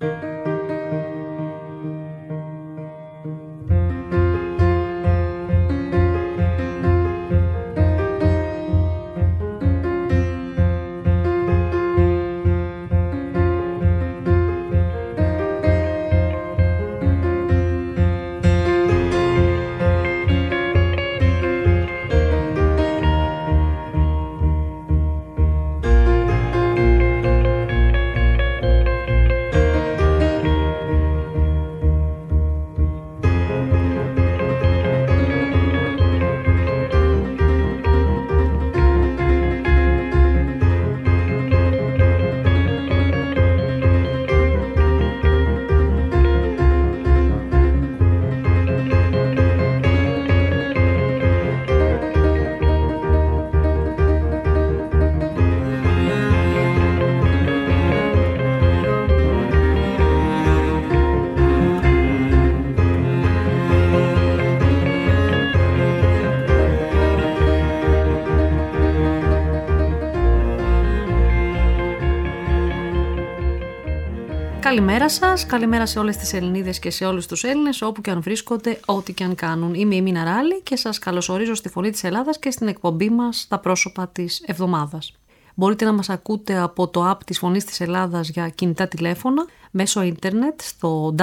Καλημέρα σας, καλημέρα σε όλες τις Ελληνίδες και σε όλους τους Έλληνες, όπου και αν βρίσκονται, ό,τι και αν κάνουν. Είμαι η Μίνα Ράλη και σας καλωσορίζω στη Φωνή της Ελλάδας και στην εκπομπή μας «Τα πρόσωπα της εβδομάδας». Μπορείτε να μας ακούτε από το app της Φωνής της Ελλάδας για κινητά τηλέφωνα, μέσω ίντερνετ στο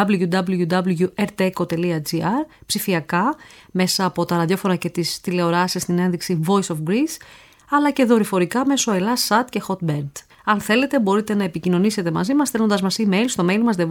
www.rteco.gr, ψηφιακά, μέσα από τα ραδιόφωνα και τις τηλεοράσεις στην ένδειξη Voice of Greece, αλλά και δορυφορικά μέσω Ελλάς.Sat και Hotbird. Αν θέλετε μπορείτε να επικοινωνήσετε μαζί μας στέλνοντας μας email στο mail μας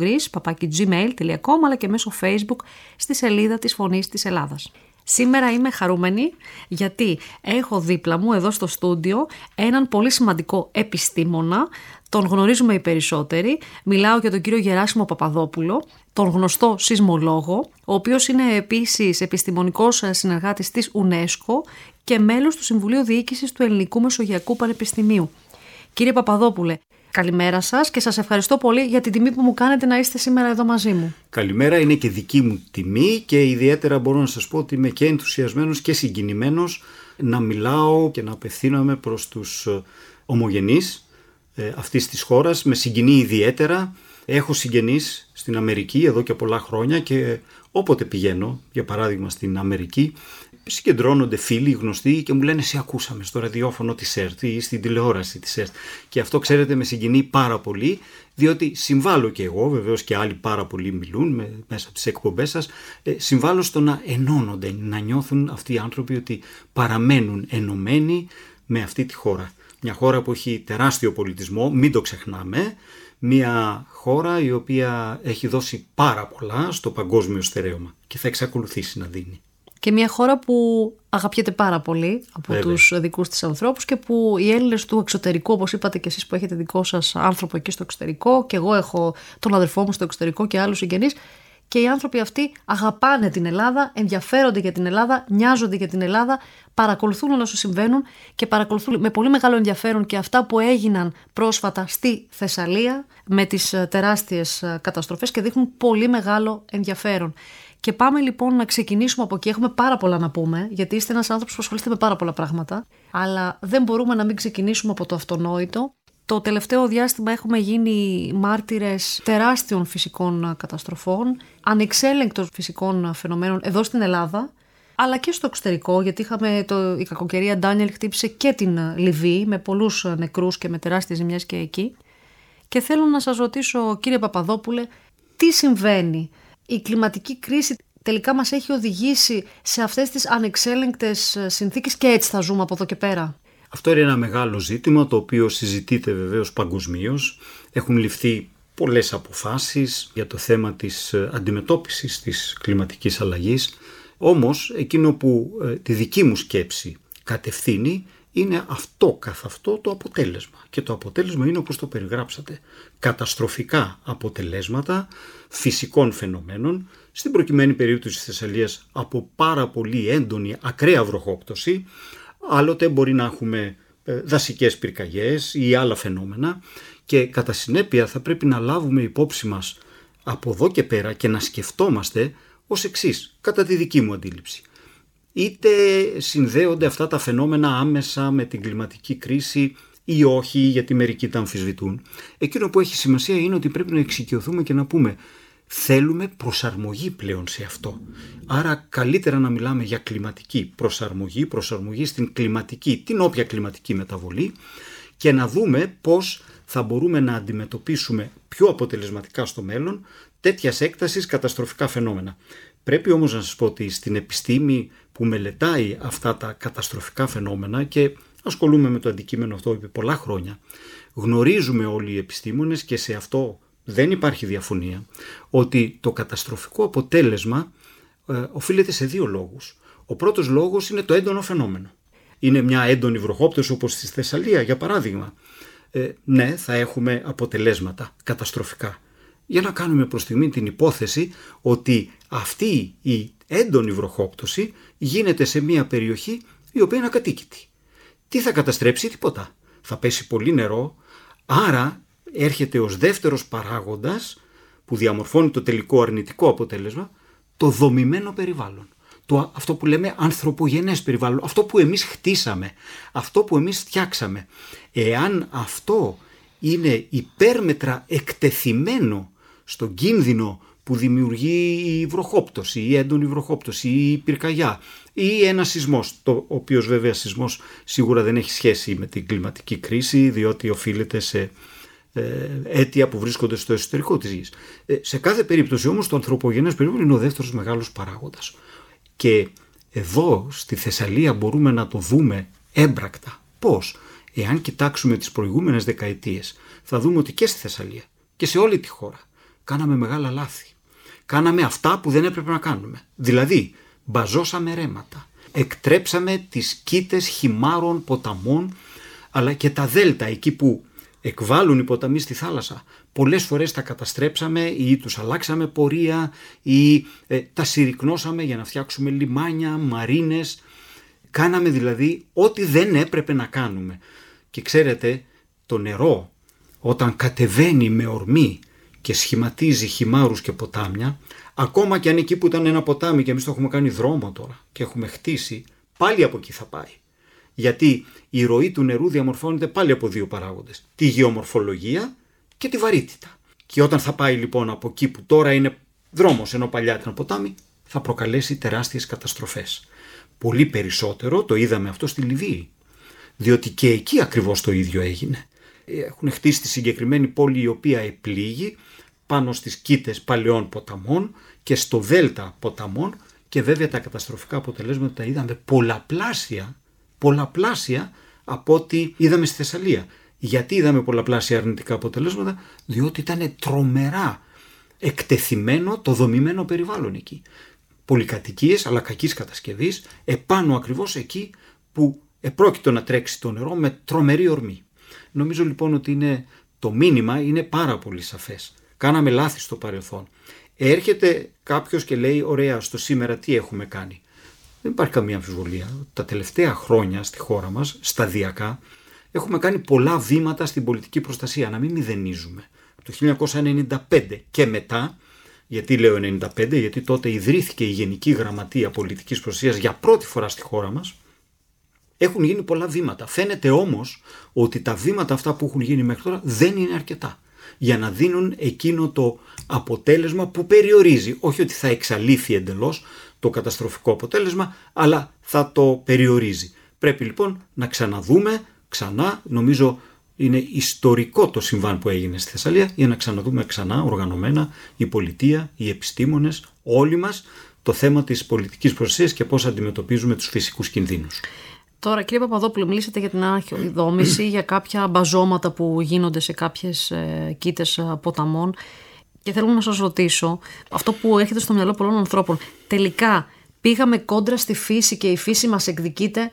thevoiceofgreece@gmail.com, αλλά και μέσω Facebook στη σελίδα της Φωνής της Ελλάδας. Σήμερα είμαι χαρούμενη γιατί έχω δίπλα μου εδώ στο στούντιο έναν πολύ σημαντικό επιστήμονα. Τον γνωρίζουμε οι περισσότεροι. Μιλάω για τον κύριο Γεράσιμο Παπαδόπουλο, τον γνωστό σεισμολόγο, ο οποίος είναι επίσης επιστημονικός συνεργάτης της UNESCO και μέλος του Συμβουλίου Διοίκησης του Ελληνικού Μεσογειακού Πανεπιστημίου. Κύριε Παπαδόπουλε, καλημέρα σας και σας ευχαριστώ πολύ για την τιμή που μου κάνετε να είστε σήμερα εδώ μαζί μου. Καλημέρα, είναι και δική μου τιμή και ιδιαίτερα μπορώ να σας πω ότι είμαι και ενθουσιασμένος και συγκινημένος να μιλάω και να απευθύνομαι προς τους ομογενείς αυτής της χώρας. Με συγκινεί ιδιαίτερα. Έχω συγγενείς στην Αμερική εδώ και πολλά χρόνια και όποτε πηγαίνω, για παράδειγμα στην Αμερική, συγκεντρώνονται φίλοι, γνωστοί και μου λένε «Σε ακούσαμε στο ραδιόφωνο της ΕΡΤ ή στην τηλεόραση της ΕΡΤ». Και αυτό, ξέρετε, με συγκινεί πάρα πολύ, διότι συμβάλλω και εγώ, βεβαίως και άλλοι πάρα πολλοί μιλούν μέσα από τις εκπομπές σας, συμβάλλω στο να ενώνονται, να νιώθουν αυτοί οι άνθρωποι ότι παραμένουν ενωμένοι με αυτή τη χώρα. Μια χώρα που έχει τεράστιο πολιτισμό, μην το ξεχνάμε, μια χώρα η οποία έχει δώσει πάρα πολλά στο παγκόσμιο στερέωμα και θα εξακολουθήσει να δίνει. Και μια χώρα που αγαπιέται πάρα πολύ από τους δικούς της ανθρώπους και που οι Έλληνες του εξωτερικού, όπως είπατε και εσείς που έχετε δικό σας άνθρωπο εκεί στο εξωτερικό, και εγώ έχω τον αδερφό μου στο εξωτερικό και άλλους συγγενείς, και οι άνθρωποι αυτοί αγαπάνε την Ελλάδα, ενδιαφέρονται για την Ελλάδα, νοιάζονται για την Ελλάδα, παρακολουθούν όλα όσα συμβαίνουν και παρακολουθούν με πολύ μεγάλο ενδιαφέρον και αυτά που έγιναν πρόσφατα στη Θεσσαλία με τις τεράστιες καταστροφές και δείχνουν πολύ μεγάλο ενδιαφέρον. Και πάμε λοιπόν να ξεκινήσουμε από εκεί. Έχουμε πάρα πολλά να πούμε, γιατί είστε ένας άνθρωπος που ασχολείστε με πάρα πολλά πράγματα, αλλά δεν μπορούμε να μην ξεκινήσουμε από το αυτονόητο. Το τελευταίο διάστημα έχουμε γίνει μάρτυρες τεράστιων φυσικών καταστροφών, ανεξέλεγκτων φυσικών φαινομένων εδώ στην Ελλάδα, αλλά και στο εξωτερικό, γιατί είχαμε η κακοκαιρία Ντάνιελ χτύπησε και την Λιβύη με πολλούς νεκρούς και με τεράστιες ζημιές και εκεί. Και θέλω να σας ρωτήσω, κύριε Παπαδόπουλε, τι συμβαίνει? Η κλιματική κρίση τελικά μας έχει οδηγήσει σε αυτές τις ανεξέλεγκτες συνθήκες και έτσι θα ζούμε από εδώ και πέρα? Αυτό είναι ένα μεγάλο ζήτημα το οποίο συζητείται βεβαίως παγκοσμίως. Έχουν ληφθεί πολλές αποφάσεις για το θέμα της αντιμετώπισης της κλιματικής αλλαγής. Όμως εκείνο που τη δική μου σκέψη κατευθύνει είναι αυτό καθ' αυτό το αποτέλεσμα. Και το αποτέλεσμα είναι όπως το περιγράψατε. Καταστροφικά αποτελέσματα φυσικών φαινομένων, στην προκειμένη περίπτωση της Θεσσαλίας από πάρα πολύ έντονη ακραία βροχόπτωση. Άλλοτε μπορεί να έχουμε δασικές πυρκαγιές ή άλλα φαινόμενα και κατά συνέπεια θα πρέπει να λάβουμε υπόψη μας από εδώ και πέρα και να σκεφτόμαστε ως εξής, κατά τη δική μου αντίληψη. Είτε συνδέονται αυτά τα φαινόμενα άμεσα με την κλιματική κρίση, ή όχι, γιατί μερικοί τα αμφισβητούν. Εκείνο που έχει σημασία είναι ότι πρέπει να εξοικειωθούμε και να πούμε θέλουμε προσαρμογή πλέον σε αυτό. Άρα καλύτερα να μιλάμε για κλιματική προσαρμογή στην κλιματική, την όποια κλιματική μεταβολή, και να δούμε πώς θα μπορούμε να αντιμετωπίσουμε πιο αποτελεσματικά στο μέλλον τέτοιας έκτασης καταστροφικά φαινόμενα. Πρέπει όμως να σας πω ότι στην επιστήμη που μελετάει αυτά τα καταστροφικά φαινόμενα, και ασχολούμαι με το αντικείμενο αυτό επί πολλά χρόνια, γνωρίζουμε όλοι οι επιστήμονες, και σε αυτό δεν υπάρχει διαφωνία, ότι το καταστροφικό αποτέλεσμα οφείλεται σε δύο λόγους. Ο πρώτος λόγος είναι το έντονο φαινόμενο. Είναι μια έντονη βροχόπτωση όπως στη Θεσσαλία, για παράδειγμα. Ναι, θα έχουμε αποτελέσματα καταστροφικά. Για να κάνουμε προς στιγμή την υπόθεση ότι αυτή η έντονη βροχόπτωση γίνεται σε μια περιοχή η οποία είναι ακατοίκητη. Τι θα καταστρέψει? Τίποτα. Θα πέσει πολύ νερό, άρα έρχεται ως δεύτερος παράγοντας που διαμορφώνει το τελικό αρνητικό αποτέλεσμα, το δομημένο περιβάλλον. Αυτό που λέμε ανθρωπογενές περιβάλλον, αυτό που εμείς χτίσαμε, αυτό που εμείς φτιάξαμε. Εάν αυτό είναι υπέρμετρα εκτεθειμένο στον κίνδυνο που δημιουργεί η βροχόπτωση, η έντονη βροχόπτωση, η πυρκαγιά ή ένα σεισμός, ο οποίος βέβαια σεισμός σίγουρα δεν έχει σχέση με την κλιματική κρίση, διότι οφείλεται σε αίτια που βρίσκονται στο εσωτερικό της γης. Σε κάθε περίπτωση όμως το ανθρωπογενές περιβάλλον είναι ο δεύτερος μεγάλος παράγοντας. Και εδώ στη Θεσσαλία μπορούμε να το δούμε έμπρακτα. Πώς? Εάν κοιτάξουμε τις προηγούμενες δεκαετίες, θα δούμε ότι και στη Θεσσαλία και σε όλη τη χώρα κάναμε μεγάλα λάθη. Κάναμε αυτά που δεν έπρεπε να κάνουμε. Δηλαδή, μπαζώσαμε ρέματα, εκτρέψαμε τις κήτες χυμάρων ποταμών, αλλά και τα δέλτα, εκεί που εκβάλλουν οι ποταμοί στη θάλασσα. Πολλές φορές τα καταστρέψαμε ή τους αλλάξαμε πορεία ή τα συρρικνώσαμε για να φτιάξουμε λιμάνια, μαρίνες. Κάναμε δηλαδή ό,τι δεν έπρεπε να κάνουμε. Και ξέρετε, το νερό όταν κατεβαίνει με ορμή και σχηματίζει χυμάρους και ποτάμια, ακόμα και αν εκεί που ήταν ένα ποτάμι και εμείς το έχουμε κάνει δρόμο τώρα και έχουμε χτίσει, πάλι από εκεί θα πάει. Γιατί η ροή του νερού διαμορφώνεται πάλι από δύο παράγοντες. Τη γεωμορφολογία και τη βαρύτητα. Και όταν θα πάει λοιπόν από εκεί που τώρα είναι δρόμος, ενώ παλιά ήταν ποτάμι, θα προκαλέσει τεράστιες καταστροφές. Πολύ περισσότερο το είδαμε αυτό στη Λιβύη. Διότι και εκεί ακριβώς το ίδιο έγινε. Έχουν χτίσει τη συγκεκριμένη πόλη η οποία επλήγει πάνω στις κήτες παλαιών ποταμών και στο δέλτα ποταμών, και βέβαια τα καταστροφικά αποτελέσματα τα είδαμε πολλαπλάσια από ό,τι είδαμε στη Θεσσαλία. Γιατί είδαμε πολλαπλάσια αρνητικά αποτελέσματα? Διότι ήταν τρομερά εκτεθειμένο το δομημένο περιβάλλον εκεί. Πολυκατοικίες αλλά κακής κατασκευής, επάνω ακριβώς εκεί που επρόκειτο να τρέξει το νερό με τρομερή ορμή. Νομίζω λοιπόν ότι το μήνυμα είναι πάρα πολύ σαφές. Κάναμε λάθη στο παρελθόν. Έρχεται κάποιος και λέει, ωραία, στο σήμερα τι έχουμε κάνει? Δεν υπάρχει καμία αμφιβολία. Τα τελευταία χρόνια στη χώρα μας, σταδιακά, έχουμε κάνει πολλά βήματα στην πολιτική προστασία, να μην μηδενίζουμε. Από το 1995 και μετά, γιατί λέω 1995, γιατί τότε ιδρύθηκε η Γενική Γραμματεία Πολιτικής Προστασίας για πρώτη φορά στη χώρα μας, έχουν γίνει πολλά βήματα. Φαίνεται όμως ότι τα βήματα αυτά που έχουν γίνει μέχρι τώρα δεν είναι αρκετά για να δίνουν εκείνο το αποτέλεσμα που περιορίζει. Όχι ότι θα εξαλείφει εντελώς το καταστροφικό αποτέλεσμα, αλλά θα το περιορίζει. Πρέπει λοιπόν να ξαναδούμε ξανά, νομίζω είναι ιστορικό το συμβάν που έγινε στη Θεσσαλία, για να ξαναδούμε ξανά οργανωμένα η πολιτεία, οι επιστήμονες, όλοι μας, το θέμα της πολιτικής προστασίας και πώς αντιμετωπίζουμε τους φυσικούς κινδύνους. Τώρα, κύριε Παπαδόπουλε, μιλήσατε για την αναδόμηση, για κάποια μπαζώματα που γίνονται σε κάποιες κήτες ποταμών, και θέλω να σας ρωτήσω, αυτό που έρχεται στο μυαλό πολλών ανθρώπων, τελικά πήγαμε κόντρα στη φύση και η φύση μας εκδικείται,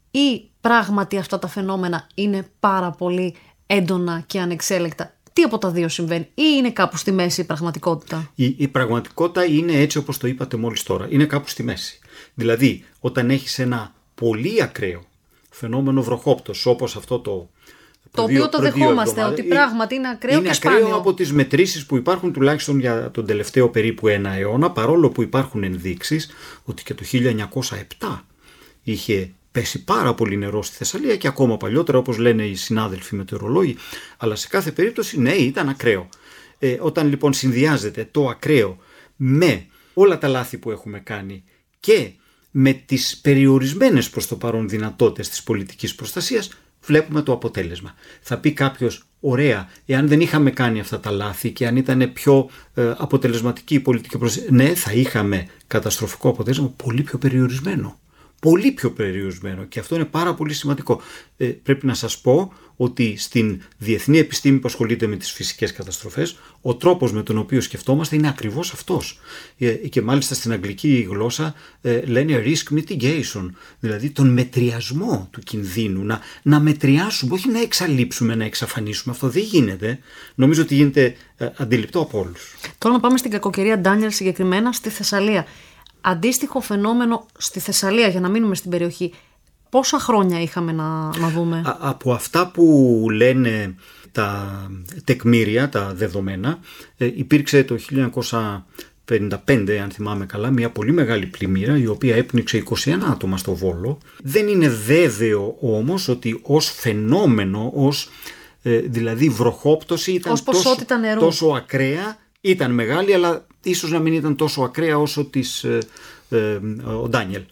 ή πράγματι αυτά τα φαινόμενα είναι πάρα πολύ έντονα και ανεξέλεκτα? Τι από τα δύο συμβαίνει, ή είναι κάπου στη μέση η πραγματικότητα? Η πραγματικότητα είναι έτσι όπως το είπατε μόλις τώρα, είναι κάπου στη μέση. Δηλαδή, όταν έχεις ένα πολύ ακραίο φαινόμενο βροχόπτωση, όπως αυτό το οποίο το δεχόμαστε ότι πράγματι είναι ακραίο και σπάνιο. Είναι ακραίο από τις μετρήσεις που υπάρχουν τουλάχιστον για τον τελευταίο περίπου ένα αιώνα, παρόλο που υπάρχουν ενδείξεις ότι και το 1907 είχε πέσει πάρα πολύ νερό στη Θεσσαλία και ακόμα παλιότερα, όπως λένε οι συνάδελφοι μετεωρολόγοι, αλλά σε κάθε περίπτωση ναι, ήταν ακραίο. Όταν λοιπόν συνδυάζεται το ακραίο με όλα τα λάθη που έχουμε κάνει και με τις περιορισμένες προς το παρόν δυνατότητες της πολιτικής προστασίας, βλέπουμε το αποτέλεσμα. Θα πει κάποιος, ωραία, εάν δεν είχαμε κάνει αυτά τα λάθη και αν ήταν πιο αποτελεσματική η πολιτική προστασία, ναι, θα είχαμε καταστροφικό αποτέλεσμα πολύ πιο περιορισμένο. Πολύ πιο περιορισμένο, και αυτό είναι πάρα πολύ σημαντικό. Πρέπει να σας πω ότι στην διεθνή επιστήμη που ασχολείται με τις φυσικές καταστροφές, ο τρόπος με τον οποίο σκεφτόμαστε είναι ακριβώς αυτός. Και μάλιστα στην αγγλική γλώσσα λένε risk mitigation, δηλαδή τον μετριασμό του κινδύνου, να μετριάσουμε, όχι να εξαλείψουμε, να εξαφανίσουμε. Αυτό δεν γίνεται. Νομίζω ότι γίνεται αντιληπτό από όλους. Τώρα να πάμε στην κακοκαιρία Ντάνιελ, συγκεκριμένα στη Θεσσαλία. Αντίστοιχο φαινόμενο στη Θεσσαλία, για να μείνουμε στην περιοχή, πόσα χρόνια είχαμε να δούμε? Από αυτά που λένε τα τεκμήρια, τα δεδομένα, υπήρξε το 1955, αν θυμάμαι καλά, μια πολύ μεγάλη πλημμύρα η οποία έπνιξε 21 άτομα στο Βόλο. Δεν είναι βέβαιο όμως ότι ως φαινόμενο, δηλαδή βροχόπτωση, ήταν τόσο ακραία. Ήταν μεγάλη, αλλά ίσως να μην ήταν τόσο ακραία όσο ο Ντάνιελ.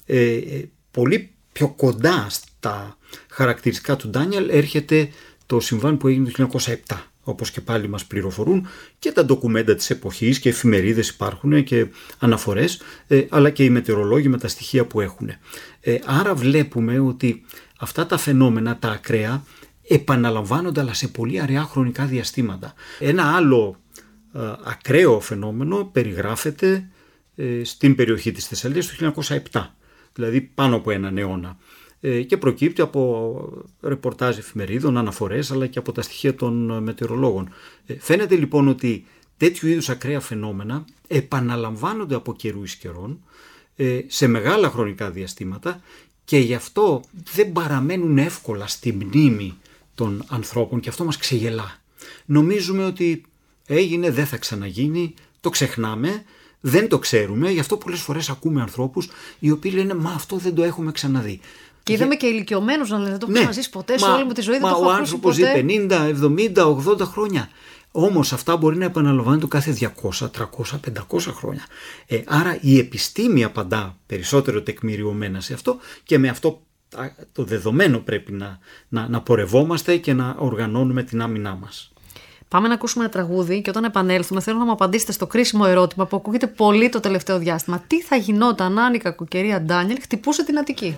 Πολύ πιο κοντά στα χαρακτηριστικά του Ντάνιελ έρχεται το συμβάν που έγινε το 1907, όπως και πάλι μας πληροφορούν και τα ντοκουμέντα της εποχής και εφημερίδες υπάρχουν και αναφορές, αλλά και οι μετεωρολόγοι με τα στοιχεία που έχουν. Άρα βλέπουμε ότι αυτά τα φαινόμενα, τα ακραία, επαναλαμβάνονται, αλλά σε πολύ αραιά χρονικά διαστήματα. Ένα άλλο ακραίο φαινόμενο περιγράφεται στην περιοχή της Θεσσαλίας το 1907, δηλαδή πάνω από έναν αιώνα, και προκύπτει από ρεπορτάζ εφημερίδων, αναφορές, αλλά και από τα στοιχεία των μετεωρολόγων. Φαίνεται λοιπόν ότι τέτοιου είδους ακραία φαινόμενα επαναλαμβάνονται από καιρού εις καιρών σε μεγάλα χρονικά διαστήματα, και γι' αυτό δεν παραμένουν εύκολα στη μνήμη των ανθρώπων, και αυτό μας ξεγελά. Νομίζουμε ότι έγινε, δεν θα ξαναγίνει, το ξεχνάμε, δεν το ξέρουμε, γι' αυτό πολλές φορές ακούμε ανθρώπους οι οποίοι λένε «Μα αυτό δεν το έχουμε ξαναδεί». Και είδαμε και ηλικιωμένους να λένε «Δεν το έχω ξαναζήσει ποτέ, σε όλη μου τη ζωή δεν το έχω ακούσει ποτέ». Ο άνθρωπος ζει 50, 70, 80 χρόνια. Όμως αυτά μπορεί να επαναλαμβάνεται κάθε 200, 300, 500 χρόνια. Άρα η επιστήμη απαντά περισσότερο τεκμηριωμένα σε αυτό, και με αυτό το δεδομένο πρέπει να πορευόμαστε και να οργανώνουμε την άμυνά μας. Πάμε να ακούσουμε ένα τραγούδι και όταν επανέλθουμε θέλω να μου απαντήσετε στο κρίσιμο ερώτημα που ακούγεται πολύ το τελευταίο διάστημα. Τι θα γινόταν αν η κακοκαιρία Ντάνιελ χτυπούσε την Αττική?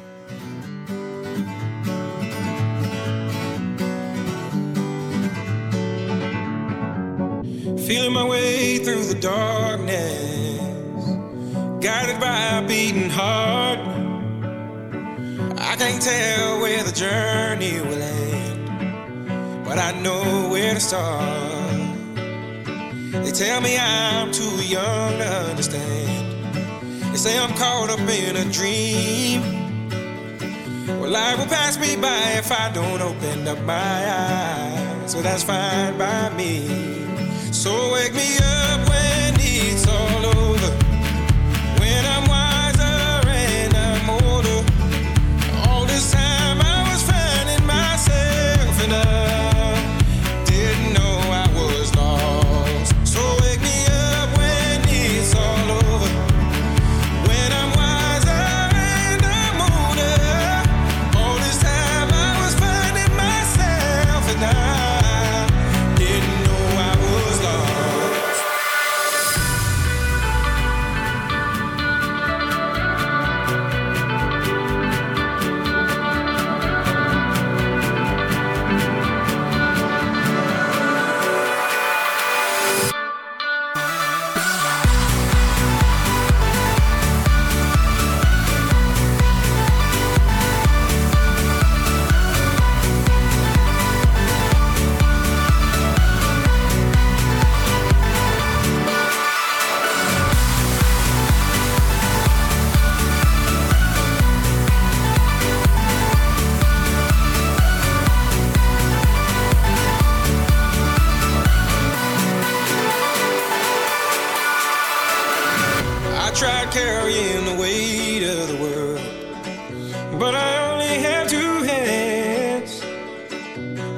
Feeling my way through the darkness, guided by a beating heart. I can't tell where the journey will end, but I know where to start. They tell me I'm too young to understand. They say I'm caught up in a dream. Well, life will pass me by if I don't open up my eyes. So that's fine by me. So wake me up when it's all over, when I'm wiser and I'm older. All this time I was finding myself and I didn't know I was lost. So wake me up when it's all over, when I'm wiser and I'm older. All this time I was finding myself and I didn't know I was lost.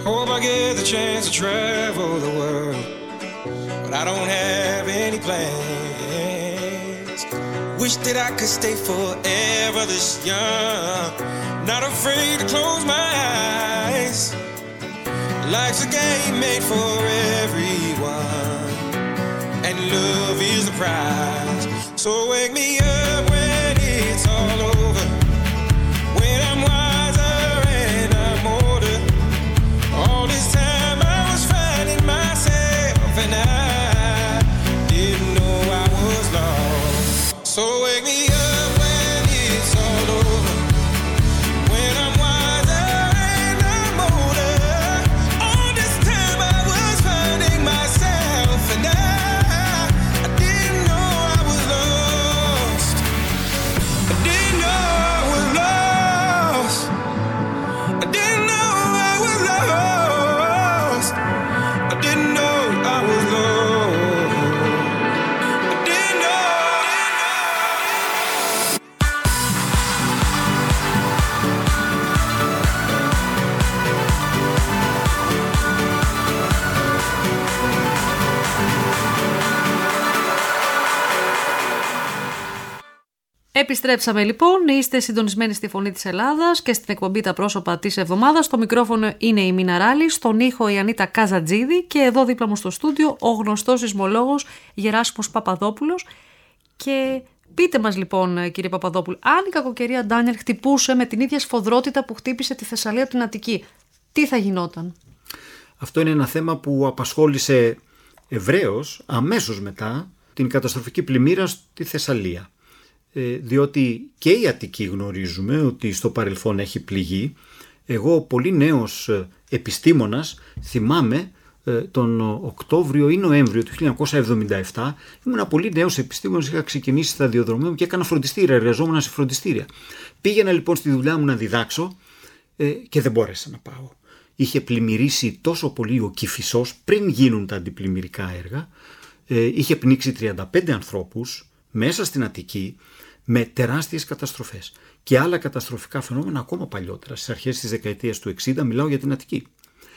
Hope I get the chance to travel the world, but I don't have any plans. Wish that I could stay forever this young, not afraid to close my eyes. Life's a game made for everyone, and love is the prize. So wake me up when it's all over, when I'm wiser and I'm older. All this time I was finding myself, and I didn't know I was lost. So wake me up when it's all over, when I'm wiser and I'm older. All this time I was finding myself, and I didn't know I was lost. I didn't know I was lost. I didn't know I was lost. I didn't know I was lost. I didn't know. Επιστρέψαμε λοιπόν, είστε συντονισμένοι στη Φωνή της Ελλάδας και στην εκπομπή Τα Πρόσωπα της Εβδομάδας. Στο μικρόφωνο είναι η Μίνα Ράλη, στον ήχο η Ανίτα Καζατζίδη και εδώ δίπλα μου στο στούντιο ο γνωστός σεισμολόγος Γεράσιμος Παπαδόπουλος. Και πείτε μας λοιπόν κύριε Παπαδόπουλο, αν η κακοκαιρία Ντάνιελ χτυπούσε με την ίδια σφοδρότητα που χτύπησε τη Θεσσαλία την Αττική, τι θα γινόταν? Αυτό είναι ένα θέμα που απασχόλησε ευρέως αμέσως μετά την καταστροφική πλημμύρα στη Θεσσαλία. Διότι και η Αττική γνωρίζουμε ότι στο παρελθόν έχει πληγεί. Εγώ πολύ νέος επιστήμονας θυμάμαι τον Οκτώβριο ή Νοέμβριο του 1977 ήμουν πολύ νέος επιστήμονας, είχα ξεκινήσει στα σταδιοδρομία μου και έκανα φροντιστήρια, εργαζόμουν σε φροντιστήρια. Πήγαινα λοιπόν στη δουλειά μου να διδάξω και δεν μπόρεσα να πάω. Είχε πλημμυρίσει τόσο πολύ ο Κηφισός πριν γίνουν τα αντιπλημμυρικά έργα, είχε πνίξει 35 ανθρώπους μέσα στην Αττική με τεράστιες καταστροφές και άλλα καταστροφικά φαινόμενα ακόμα παλιότερα, στις αρχές της δεκαετίας του 60, μιλάω για την Αττική.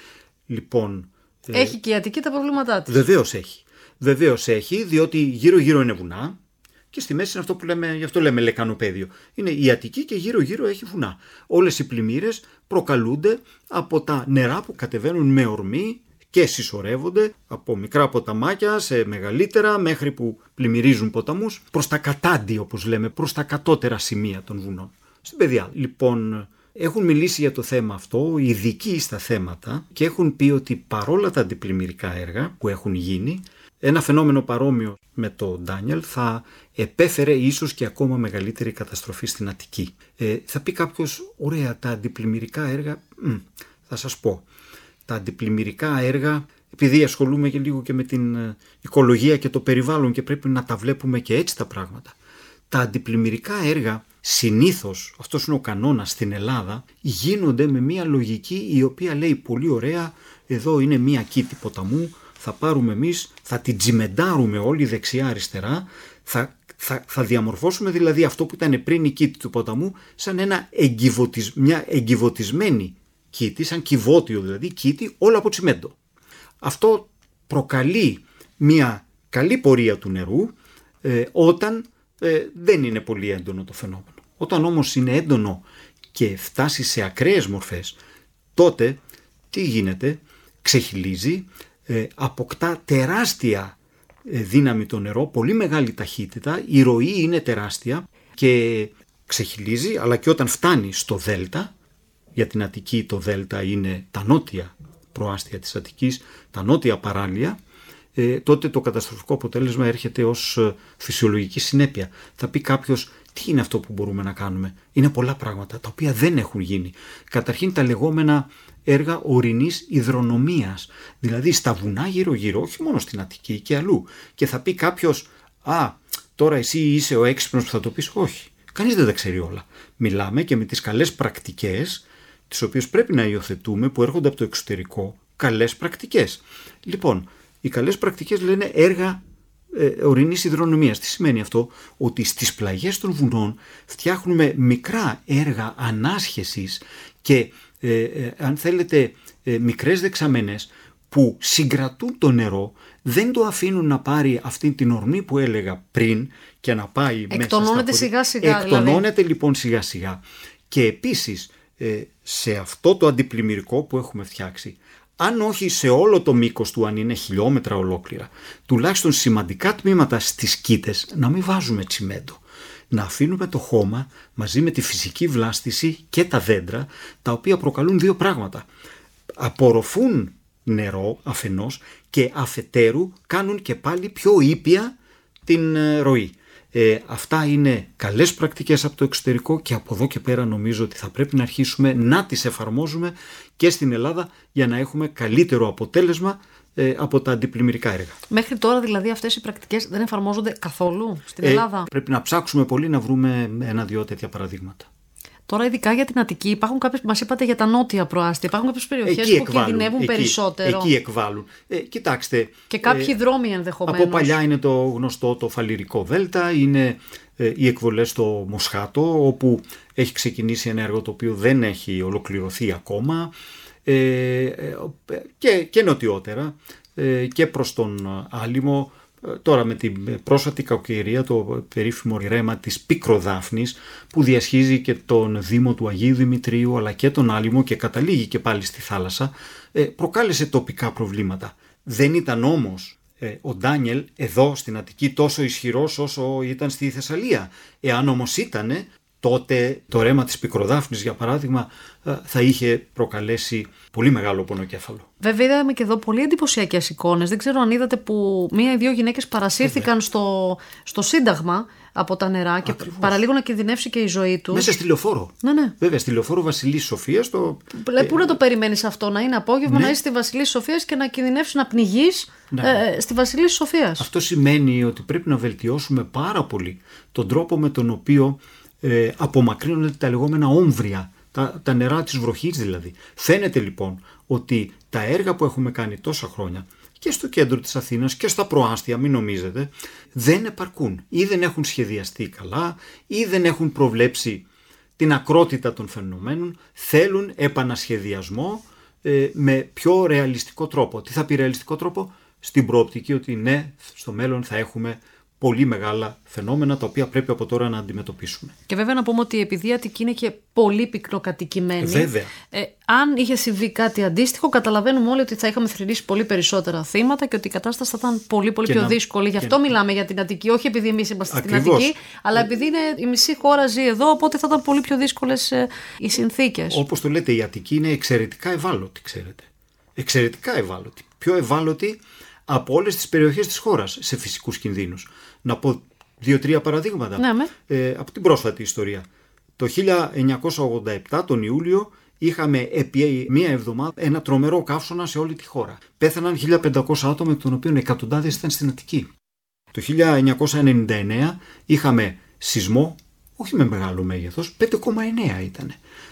Λοιπόν, έχει και η Αττική τα προβλήματά της. Βεβαίως έχει, διότι γύρω-γύρω είναι βουνά και στη μέση είναι αυτό που λέμε, γι' αυτό λέμε λεκανοπέδιο. Είναι η Αττική και γύρω-γύρω έχει βουνά. Όλες οι πλημμύρες προκαλούνται από τα νερά που κατεβαίνουν με ορμή και συσσωρεύονται από μικρά ποταμάκια σε μεγαλύτερα μέχρι που πλημμυρίζουν ποταμούς προς τα κατάντι, όπως λέμε, προς τα κατώτερα σημεία των βουνών. Στην Πεδιάδα. Λοιπόν, έχουν μιλήσει για το θέμα αυτό οι ειδικοί στα θέματα και έχουν πει ότι παρόλα τα αντιπλημμυρικά έργα που έχουν γίνει, ένα φαινόμενο παρόμοιο με το Ντάνιελ θα επέφερε ίσως και ακόμα μεγαλύτερη καταστροφή στην Αττική. Θα πει κάποιος, ωραία, τα αντιπλημμυρικά έργα, θα σας πω. Τα αντιπλημμυρικά έργα, επειδή ασχολούμαι και λίγο και με την οικολογία και το περιβάλλον και πρέπει να τα βλέπουμε και έτσι τα πράγματα. Τα αντιπλημμυρικά έργα συνήθως, αυτός είναι ο κανόνας στην Ελλάδα, γίνονται με μια λογική η οποία λέει πολύ ωραία, εδώ είναι μια κήτη ποταμού, θα πάρουμε εμείς, θα την τσιμεντάρουμε όλοι δεξιά-αριστερά, θα διαμορφώσουμε δηλαδή αυτό που ήταν πριν η κήτη του ποταμού σαν μια εγκυβωτισμένη κήτη, σαν κυβότιο δηλαδή, κήτη, όλο από τσιμέντο. Αυτό προκαλεί μια καλή πορεία του νερού όταν δεν είναι πολύ έντονο το φαινόμενο. Όταν όμως είναι έντονο και φτάσει σε ακραίες μορφές, τότε τι γίνεται? Ξεχυλίζει, αποκτά τεράστια δύναμη το νερό, πολύ μεγάλη ταχύτητα, η ροή είναι τεράστια και ξεχυλίζει, αλλά και όταν φτάνει στο Δέλτα, για την Αττική το Δέλτα είναι τα νότια προάστια της Αττικής, τα νότια παράλια, τότε το καταστροφικό αποτέλεσμα έρχεται ως φυσιολογική συνέπεια. Θα πει κάποιος, τι είναι αυτό που μπορούμε να κάνουμε? Είναι πολλά πράγματα τα οποία δεν έχουν γίνει. Καταρχήν τα λεγόμενα έργα ορεινής υδρονομίας, δηλαδή στα βουνά γύρω-γύρω, όχι μόνο στην Αττική και αλλού. Και θα πει κάποιος, τώρα εσύ είσαι ο έξυπνος που θα το πεις? Όχι, κανείς δεν τα ξέρει όλα. Μιλάμε και με τις καλές πρακτικές, τις οποίες πρέπει να υιοθετούμε, που έρχονται από το εξωτερικό, καλές πρακτικές. Λοιπόν, οι καλές πρακτικές λένε έργα ορεινής υδρονομίας. Τι σημαίνει αυτό? Ότι στις πλαγιές των βουνών φτιάχνουμε μικρά έργα ανάσχεσης και αν θέλετε μικρές δεξαμενές που συγκρατούν το νερό, δεν το αφήνουν να πάρει αυτή την ορμή που έλεγα πριν και να πάει εκτονώνεται σιγά σιγά. Εκτονώνεται λοιπόν σιγά σιγά. Και επίσης σε αυτό το αντιπλημμυρικό που έχουμε φτιάξει, αν όχι σε όλο το μήκος του, αν είναι χιλιόμετρα ολόκληρα, τουλάχιστον σημαντικά τμήματα στις κήτες να μην βάζουμε τσιμέντο. Να αφήνουμε το χώμα μαζί με τη φυσική βλάστηση και τα δέντρα, τα οποία προκαλούν δύο πράγματα. Απορροφούν νερό αφενός και αφετέρου κάνουν και πάλι πιο ήπια την ροή. Αυτά είναι καλές πρακτικές από το εξωτερικό και από εδώ και πέρα νομίζω ότι θα πρέπει να αρχίσουμε να τις εφαρμόζουμε και στην Ελλάδα για να έχουμε καλύτερο αποτέλεσμα από τα αντιπλημμυρικά έργα. Μέχρι τώρα δηλαδή αυτές οι πρακτικές δεν εφαρμόζονται καθόλου στην Ελλάδα? Πρέπει να ψάξουμε πολύ να βρούμε ένα-δυο τέτοια παραδείγματα. Τώρα, ειδικά για την Αττική, υπάρχουν κάποιες που μας είπατε για τα νότια προάστια. Υπάρχουν κάποιες περιοχές που κινδυνεύουν περισσότερο. Εκεί εκβάλλουν. Κοιτάξτε. Και κάποιοι δρόμοι ενδεχομένως. Από παλιά είναι το γνωστό το Φαλιρικό Δέλτα, είναι οι εκβολές στο Μοσχάτο, όπου έχει ξεκινήσει ένα έργο το οποίο δεν έχει ολοκληρωθεί ακόμα. Και νοτιότερα και προς τον Άλυμο. Τώρα με την πρόσφατη κακοκαιρία, το περίφημο ρέμα της Πικροδάφνης που διασχίζει και τον Δήμο του Αγίου Δημητρίου αλλά και τον Άλυμο και καταλήγει και πάλι στη θάλασσα, προκάλεσε τοπικά προβλήματα. Δεν ήταν όμως ο Ντάνιελ εδώ στην Αττική τόσο ισχυρός όσο ήταν στη Θεσσαλία. Εάν όμως ήτανε, τότε το ρέμα της Πικροδάφνης για παράδειγμα θα είχε προκαλέσει πολύ μεγάλο πονοκέφαλο. Βέβαια είδαμε και εδώ πολύ εντυπωσιακές εικόνες. Δεν ξέρω αν είδατε που μία ή δύο γυναίκες παρασύρθηκαν στο Σύνταγμα από τα νερά και παραλίγο να κινδυνεύσει και η ζωή τους. Μέσα στη λεωφόρο. Ναι. Βέβαια, στη λεωφόρο Βασιλής Σοφίας. Πού να το περιμένεις αυτό, να είναι απόγευμα, να είσαι στη Βασιλής Σοφίας και να κινδυνεύσεις να πνιγείς στη Βασιλής Σοφίας? Αυτό σημαίνει ότι πρέπει να βελτιώσουμε πάρα πολύ τον τρόπο με τον οποίο απομακρύνονται τα λεγόμενα όμβρια, τα νερά της βροχής δηλαδή. Φαίνεται λοιπόν ότι τα έργα που έχουμε κάνει τόσα χρόνια και στο κέντρο της Αθήνας και στα προάστια, μην νομίζετε, δεν επαρκούν. Ή δεν έχουν σχεδιαστεί καλά ή δεν έχουν προβλέψει την ακρότητα των φαινομένων. Θέλουν επανασχεδιασμό με πιο ρεαλιστικό τρόπο. Τι θα πει ρεαλιστικό τρόπο? Στην προοπτική ότι ναι, στο μέλλον θα έχουμε πολύ μεγάλα φαινόμενα τα οποία πρέπει από τώρα να αντιμετωπίσουμε. Και βέβαια να πούμε ότι επειδή η Αττική είναι και πολύ πυκνοκατοικημένη, βέβαια. Αν είχε συμβεί κάτι αντίστοιχο, καταλαβαίνουμε όλοι ότι θα είχαμε θρηνήσει πολύ περισσότερα θύματα και ότι η κατάσταση θα ήταν πολύ πιο δύσκολη. Γι' αυτό μιλάμε για την Αττική, όχι επειδή εμείς είμαστε στην Αττική, αλλά επειδή η μισή χώρα ζει εδώ, οπότε θα ήταν πολύ πιο δύσκολες οι συνθήκες. Όπως το λέτε, η Αττική είναι εξαιρετικά ευάλωτη, ξέρετε. Εξαιρετικά ευάλωτη. Πιο ευάλωτη από όλες τις περιοχές της χώρας σε φυσικούς κινδύνους. Να πω 2-3 παραδείγματα από την πρόσφατη ιστορία. Το 1987 τον Ιούλιο είχαμε επί μία εβδομάδα ένα τρομερό καύσωνα σε όλη τη χώρα. Πέθαναν 1.500 άτομα, εκ των οποίων εκατοντάδες ήταν στην Αττική. Το 1999 είχαμε σεισμό, όχι με μεγάλο μέγεθος, 5,9 ήταν.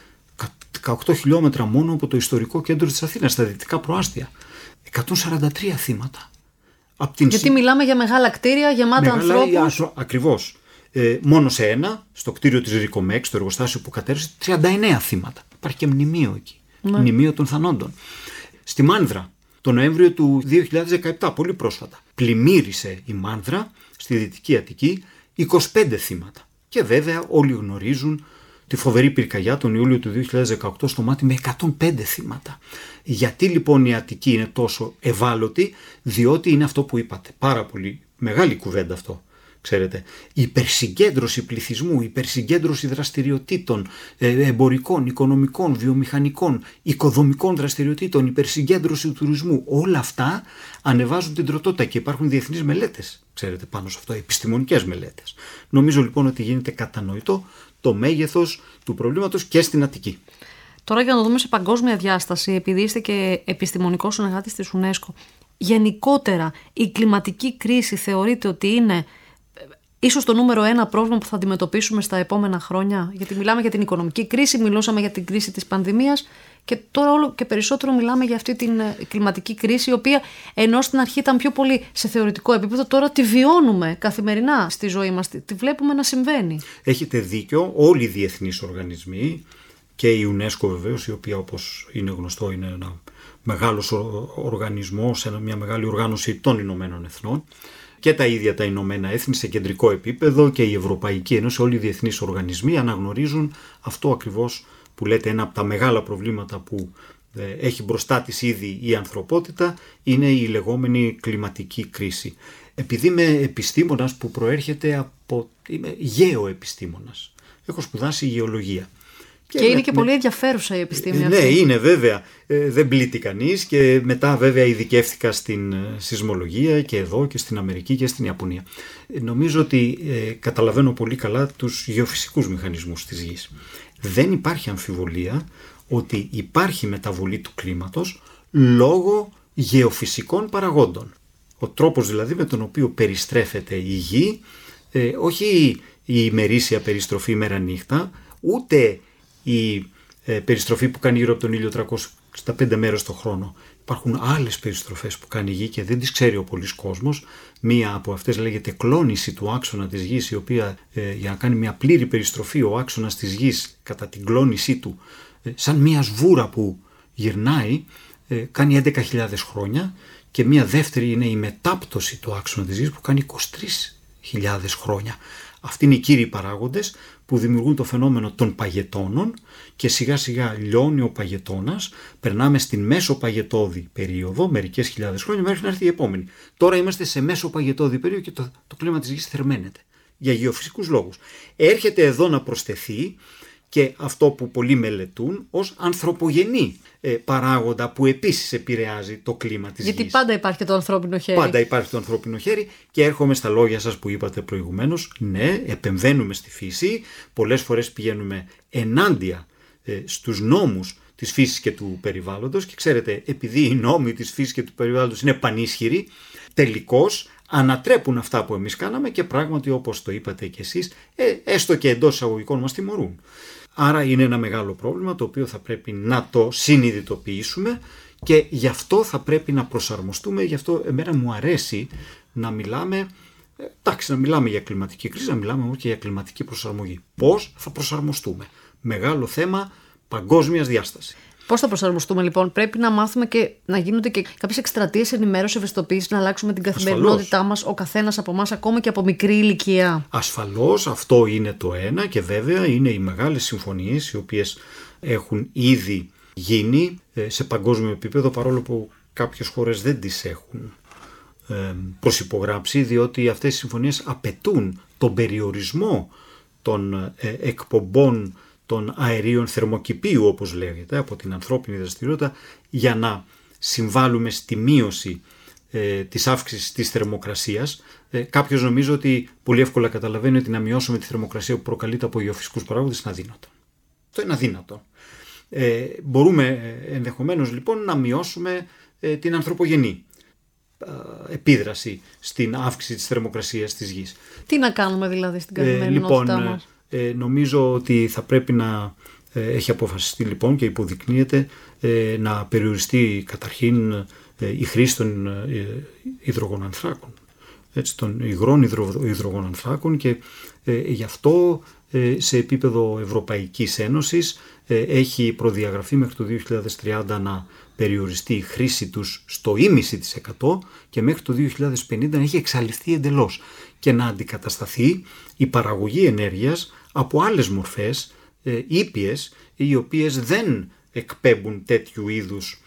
18 χιλιόμετρα μόνο από το ιστορικό κέντρο της Αθήνας, στα δυτικά προάστια. 143 θύματα. Γιατί μιλάμε για μεγάλα κτίρια γεμάτα ανθρώπους. Ακριβώς. Μόνο σε ένα, στο κτίριο της Ρικομέξ, το εργοστάσιο που κατέρευσε, 39 θύματα. Υπάρχει και μνημείο εκεί. Ναι. Μνημείο των θανόντων. Στη Μάνδρα, το Νοέμβριο του 2017, πολύ πρόσφατα, πλημμύρισε η Μάνδρα στη Δυτική Αττική, 25 θύματα. Και βέβαια όλοι γνωρίζουν τη φοβερή πυρκαγιά τον Ιούλιο του 2018 στο Μάτι με 105 θύματα. Γιατί λοιπόν η Αττική είναι τόσο ευάλωτη? Διότι είναι αυτό που είπατε. Πάρα πολύ μεγάλη κουβέντα αυτό. Ξέρετε, η υπερσυγκέντρωση πληθυσμού, η υπερσυγκέντρωση δραστηριοτήτων, εμπορικών, οικονομικών, βιομηχανικών, οικοδομικών δραστηριοτήτων, υπερσυγκέντρωση του τουρισμού, όλα αυτά ανεβάζουν την τροτότητα και υπάρχουν διεθνείς μελέτες, ξέρετε, πάνω σε αυτό, επιστημονικές μελέτες. Νομίζω λοιπόν ότι γίνεται κατανοητό το μέγεθος του προβλήματος και στην Αττική. Τώρα για να το δούμε σε παγκόσμια διάσταση, επειδή είστε και επιστημονικός συνεργάτης της UNESCO, γενικότερα η κλιματική κρίση θεωρείτε ότι είναι ίσως το νούμερο ένα πρόβλημα που θα αντιμετωπίσουμε στα επόμενα χρόνια? Γιατί μιλάμε για την οικονομική κρίση, μιλούσαμε για την κρίση της πανδημίας Και τώρα όλο και περισσότερο μιλάμε για αυτή την κλιματική κρίση, η οποία ενώ στην αρχή ήταν πιο πολύ σε θεωρητικό επίπεδο, τώρα τη βιώνουμε καθημερινά στη ζωή μας, τη βλέπουμε να συμβαίνει. Έχετε δίκιο, όλοι οι διεθνείς οργανισμοί και η UNESCO βεβαίως, η οποία όπως είναι γνωστό είναι ένα μεγάλος οργανισμός, μια μεγάλη οργάνωση των Ηνωμένων Εθνών, και τα ίδια τα Ηνωμένα Έθνη σε κεντρικό επίπεδο και η Ευρωπαϊκή Ένωση, όλοι οι διεθνείς οργανισμοί αναγνωρίζουν αυτό ακριβώς που λέτε, ένα από τα μεγάλα προβλήματα που έχει μπροστά της ήδη η ανθρωπότητα είναι η λεγόμενη κλιματική κρίση. Επειδή είμαι επιστήμονας που προέρχεται από... είμαι γεωεπιστήμονας. Έχω σπουδάσει γεωλογία. Και είναι και πολύ ενδιαφέρουσα η επιστήμη αυτή. Ναι, είναι βέβαια. Δεν πλήττει κανείς και μετά βέβαια ειδικεύτηκα στην σεισμολογία και εδώ και στην Αμερική και στην Ιαπωνία. Νομίζω ότι καταλαβαίνω πολύ καλά τους γεωφυσικούς μηχανισμούς της γης. Δεν υπάρχει αμφιβολία ότι υπάρχει μεταβολή του κλίματος λόγω γεωφυσικών παραγόντων. Ο τρόπος δηλαδή με τον οποίο περιστρέφεται η γη, όχι η ημερήσια περιστροφή μέρα-νύχτα, ούτε η περιστροφή που κάνει γύρω από τον ήλιο 365 μέρες το χρόνο. Υπάρχουν άλλες περιστροφές που κάνει η γη και δεν τις ξέρει ο πολύς κόσμος. Μία από αυτές λέγεται κλόνηση του άξονα της γης, η οποία για να κάνει μια πλήρη περιστροφή ο άξονας της γης κατά την κλόνησή του, σαν μια σβούρα που γυρνάει, κάνει 11.000 χρόνια, και μια δεύτερη είναι η μετάπτωση του άξονα της γης που κάνει 23.000 χρόνια. Αυτοί είναι οι κύριοι παράγοντες που δημιουργούν το φαινόμενο των παγετώνων και σιγά σιγά λιώνει ο παγετώνας, περνάμε στην μέσο-παγετώδη περίοδο, μερικές χιλιάδες χρόνια, μέχρι να έρθει η επόμενη. Τώρα είμαστε σε μέσο-παγετώδη περίοδο και το κλίμα της γης θερμαίνεται για γεωφυσικούς λόγους. Έρχεται εδώ να προσθεθεί και αυτό που πολλοί μελετούν ως ανθρωπογενή παράγοντα που επίσης επηρεάζει το κλίμα της γης. Γιατί πάντα υπάρχει το ανθρώπινο χέρι. Πάντα υπάρχει το ανθρώπινο χέρι και έρχομαι στα λόγια σας που είπατε προηγουμένως. Ναι, επεμβαίνουμε στη φύση, πολλές φορές πηγαίνουμε ενάντια στους νόμους της φύσης και του περιβάλλοντος και ξέρετε, επειδή οι νόμοι της φύσης και του περιβάλλοντος είναι πανίσχυροι, τελικώς ανατρέπουν αυτά που εμείς κάναμε και πράγματι, όπως το είπατε και εσείς, έστω και εντός εισαγωγικών μας τιμωρούν. Άρα είναι ένα μεγάλο πρόβλημα το οποίο θα πρέπει να το συνειδητοποιήσουμε και γι' αυτό θα πρέπει να προσαρμοστούμε. Γι' αυτό εμένα μου αρέσει να μιλάμε, να μιλάμε για κλιματική κρίση, να μιλάμε όμως και για κλιματική προσαρμογή. Πώς θα προσαρμοστούμε? Μεγάλο θέμα παγκόσμιας διάστασης. Πώς θα προσαρμοστούμε λοιπόν? Πρέπει να μάθουμε και να γίνονται και κάποιες εκστρατείες ενημέρωσης, ευαισθητοποίησης, να αλλάξουμε την καθημερινότητά μας, ο καθένας από εμάς, ακόμα και από μικρή ηλικία. Ασφαλώς, αυτό είναι το ένα και βέβαια είναι οι μεγάλες συμφωνίες οι οποίες έχουν ήδη γίνει σε παγκόσμιο επίπεδο, παρόλο που κάποιες χώρες δεν τις έχουν προσυπογράψει, διότι αυτές οι συμφωνίες απαιτούν τον περιορισμό των εκπομπών των αερίων θερμοκηπίου, όπως λέγεται, από την ανθρώπινη δραστηριότητα, για να συμβάλλουμε στη μείωση της αύξησης της θερμοκρασίας. Κάποιος νομίζω ότι πολύ εύκολα καταλαβαίνει ότι να μειώσουμε τη θερμοκρασία που προκαλείται από γεωφυσικούς παράγοντες είναι αδύνατο. Αυτό είναι αδύνατο. Μπορούμε ενδεχομένως λοιπόν να μειώσουμε την ανθρωπογενή επίδραση στην αύξηση της θερμοκρασίας της γης. Τι να κάνουμε δηλαδή στην καθημερινότητά μας? Νομίζω ότι θα πρέπει να έχει αποφασιστεί λοιπόν και υποδεικνύεται να περιοριστεί καταρχήν η χρήση των υδρογονανθράκων, των υγρών υδρογονανθράκων, και γι' αυτό σε επίπεδο Ευρωπαϊκής Ένωσης έχει προδιαγραφεί μέχρι το 2030 να περιοριστεί η χρήση τους στο 0,5% και μέχρι το 2050 να έχει εξαλειφθεί εντελώς και να αντικατασταθεί η παραγωγή ενέργειας από άλλες μορφές ήπιες, οι οποίες δεν εκπέμπουν τέτοιου είδους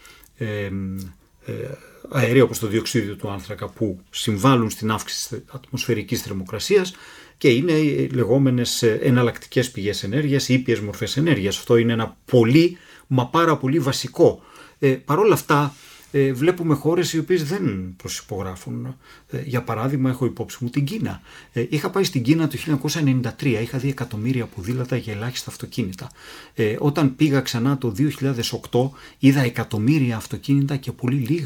αέρια όπως το διοξείδιο του άνθρακα που συμβάλλουν στην αύξηση της ατμοσφαιρικής θερμοκρασίας και είναι οι λεγόμενες εναλλακτικές πηγές ενέργειας, ήπιες μορφές ενέργειας. Αυτό είναι ένα πολύ, μα πάρα πολύ βασικό. Παρ' όλα αυτά βλέπουμε χώρες οι οποίες δεν προσυπογράφουν. Για παράδειγμα, έχω υπόψη μου την Κίνα. Είχα πάει στην Κίνα το 1993, είχα δει εκατομμύρια ποδήλατα για ελάχιστα αυτοκίνητα. Όταν πήγα ξανά το 2008 είδα εκατομμύρια αυτοκίνητα και πολύ λίγα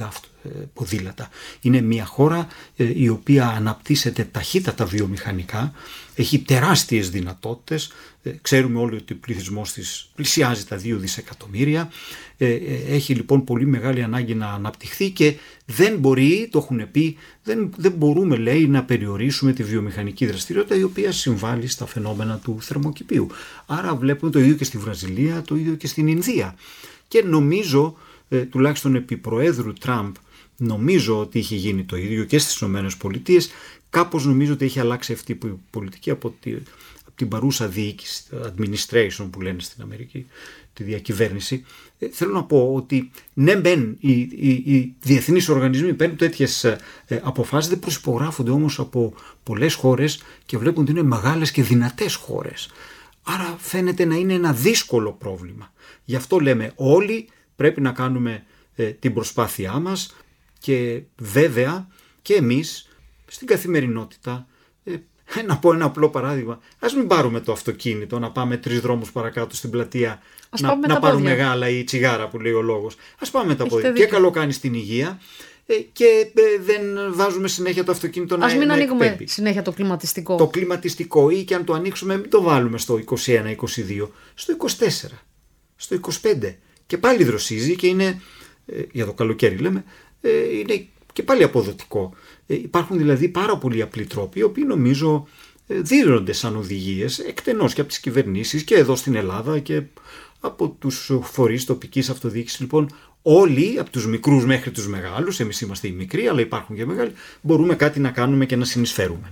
ποδήλατα. Είναι μια χώρα η οποία αναπτύσσεται ταχύτατα βιομηχανικά, έχει τεράστιες δυνατότητες. Ξέρουμε όλοι ότι ο πληθυσμός της πλησιάζει τα 2 δισεκατομμύρια. Έχει λοιπόν πολύ μεγάλη ανάγκη να αναπτυχθεί και δεν μπορεί, το έχουν πει, δεν μπορούμε, λέει, να περιορίσουμε τη βιομηχανική δραστηριότητα η οποία συμβάλλει στα φαινόμενα του θερμοκηπίου. Άρα βλέπουμε το ίδιο και στη Βραζιλία, το ίδιο και στην Ινδία. Και νομίζω, τουλάχιστον επί Προέδρου Τραμπ, νομίζω ότι είχε γίνει το ίδιο και στις ΗΠΑ. Κάπως νομίζω ότι έχει αλλάξει αυτή η πολιτική από την παρούσα διοίκηση, administration που λένε στην Αμερική, τη διακυβέρνηση. Θέλω να πω ότι ναι, οι διεθνείς οργανισμοί παίρνουν τέτοιες αποφάσεις, δεν προσυπογράφονται όμως από πολλές χώρες και βλέπουν ότι είναι μεγάλες και δυνατές χώρες. Άρα φαίνεται να είναι ένα δύσκολο πρόβλημα. Γι' αυτό λέμε όλοι πρέπει να κάνουμε την προσπάθειά μας και βέβαια και εμείς στην καθημερινότητα. Να πω ένα απλό παράδειγμα. Ας μην πάρουμε το αυτοκίνητο, να πάμε 3 δρόμους παρακάτω στην πλατεία, να πάρουμε γάλα ή τσιγάρα που λέει ο λόγος. Ας πάμε με τα πόδια. Και καλό κάνει στην υγεία και δεν βάζουμε συνέχεια το αυτοκίνητο να εκπέμπει. Ας μην ανοίγουμε συνέχεια το κλιματιστικό. Το κλιματιστικό, ή και αν το ανοίξουμε μην το βάλουμε στο 21-22, στο 24, στο 25. Και πάλι δροσίζει και είναι, για το καλοκαίρι λέμε, είναι και πάλι αποδοτικό. Υπάρχουν δηλαδή πάρα πολλοί απλοί τρόποι, οι οποίοι νομίζω δίνονται σαν οδηγίες εκτενώς και από τις κυβερνήσεις και εδώ στην Ελλάδα και από τους φορείς τοπικής αυτοδιοίκησης. Λοιπόν, όλοι, από τους μικρούς μέχρι τους μεγάλους, εμείς είμαστε οι μικροί, αλλά υπάρχουν και μεγάλοι, μπορούμε κάτι να κάνουμε και να συνεισφέρουμε.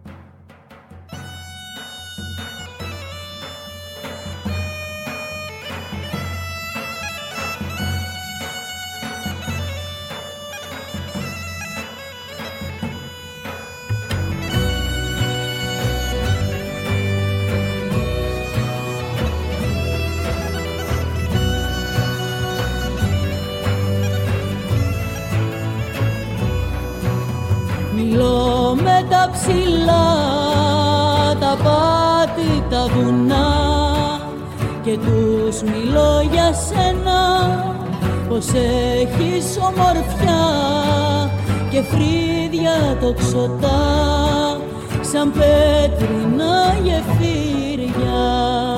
Μιλώ με τα ψηλά, τα πάτη, τα βουνά και τους μιλώ για σένα, πως έχεις ομορφιά και φρύδια τοξωτά σαν πέτρινα γεφύρια.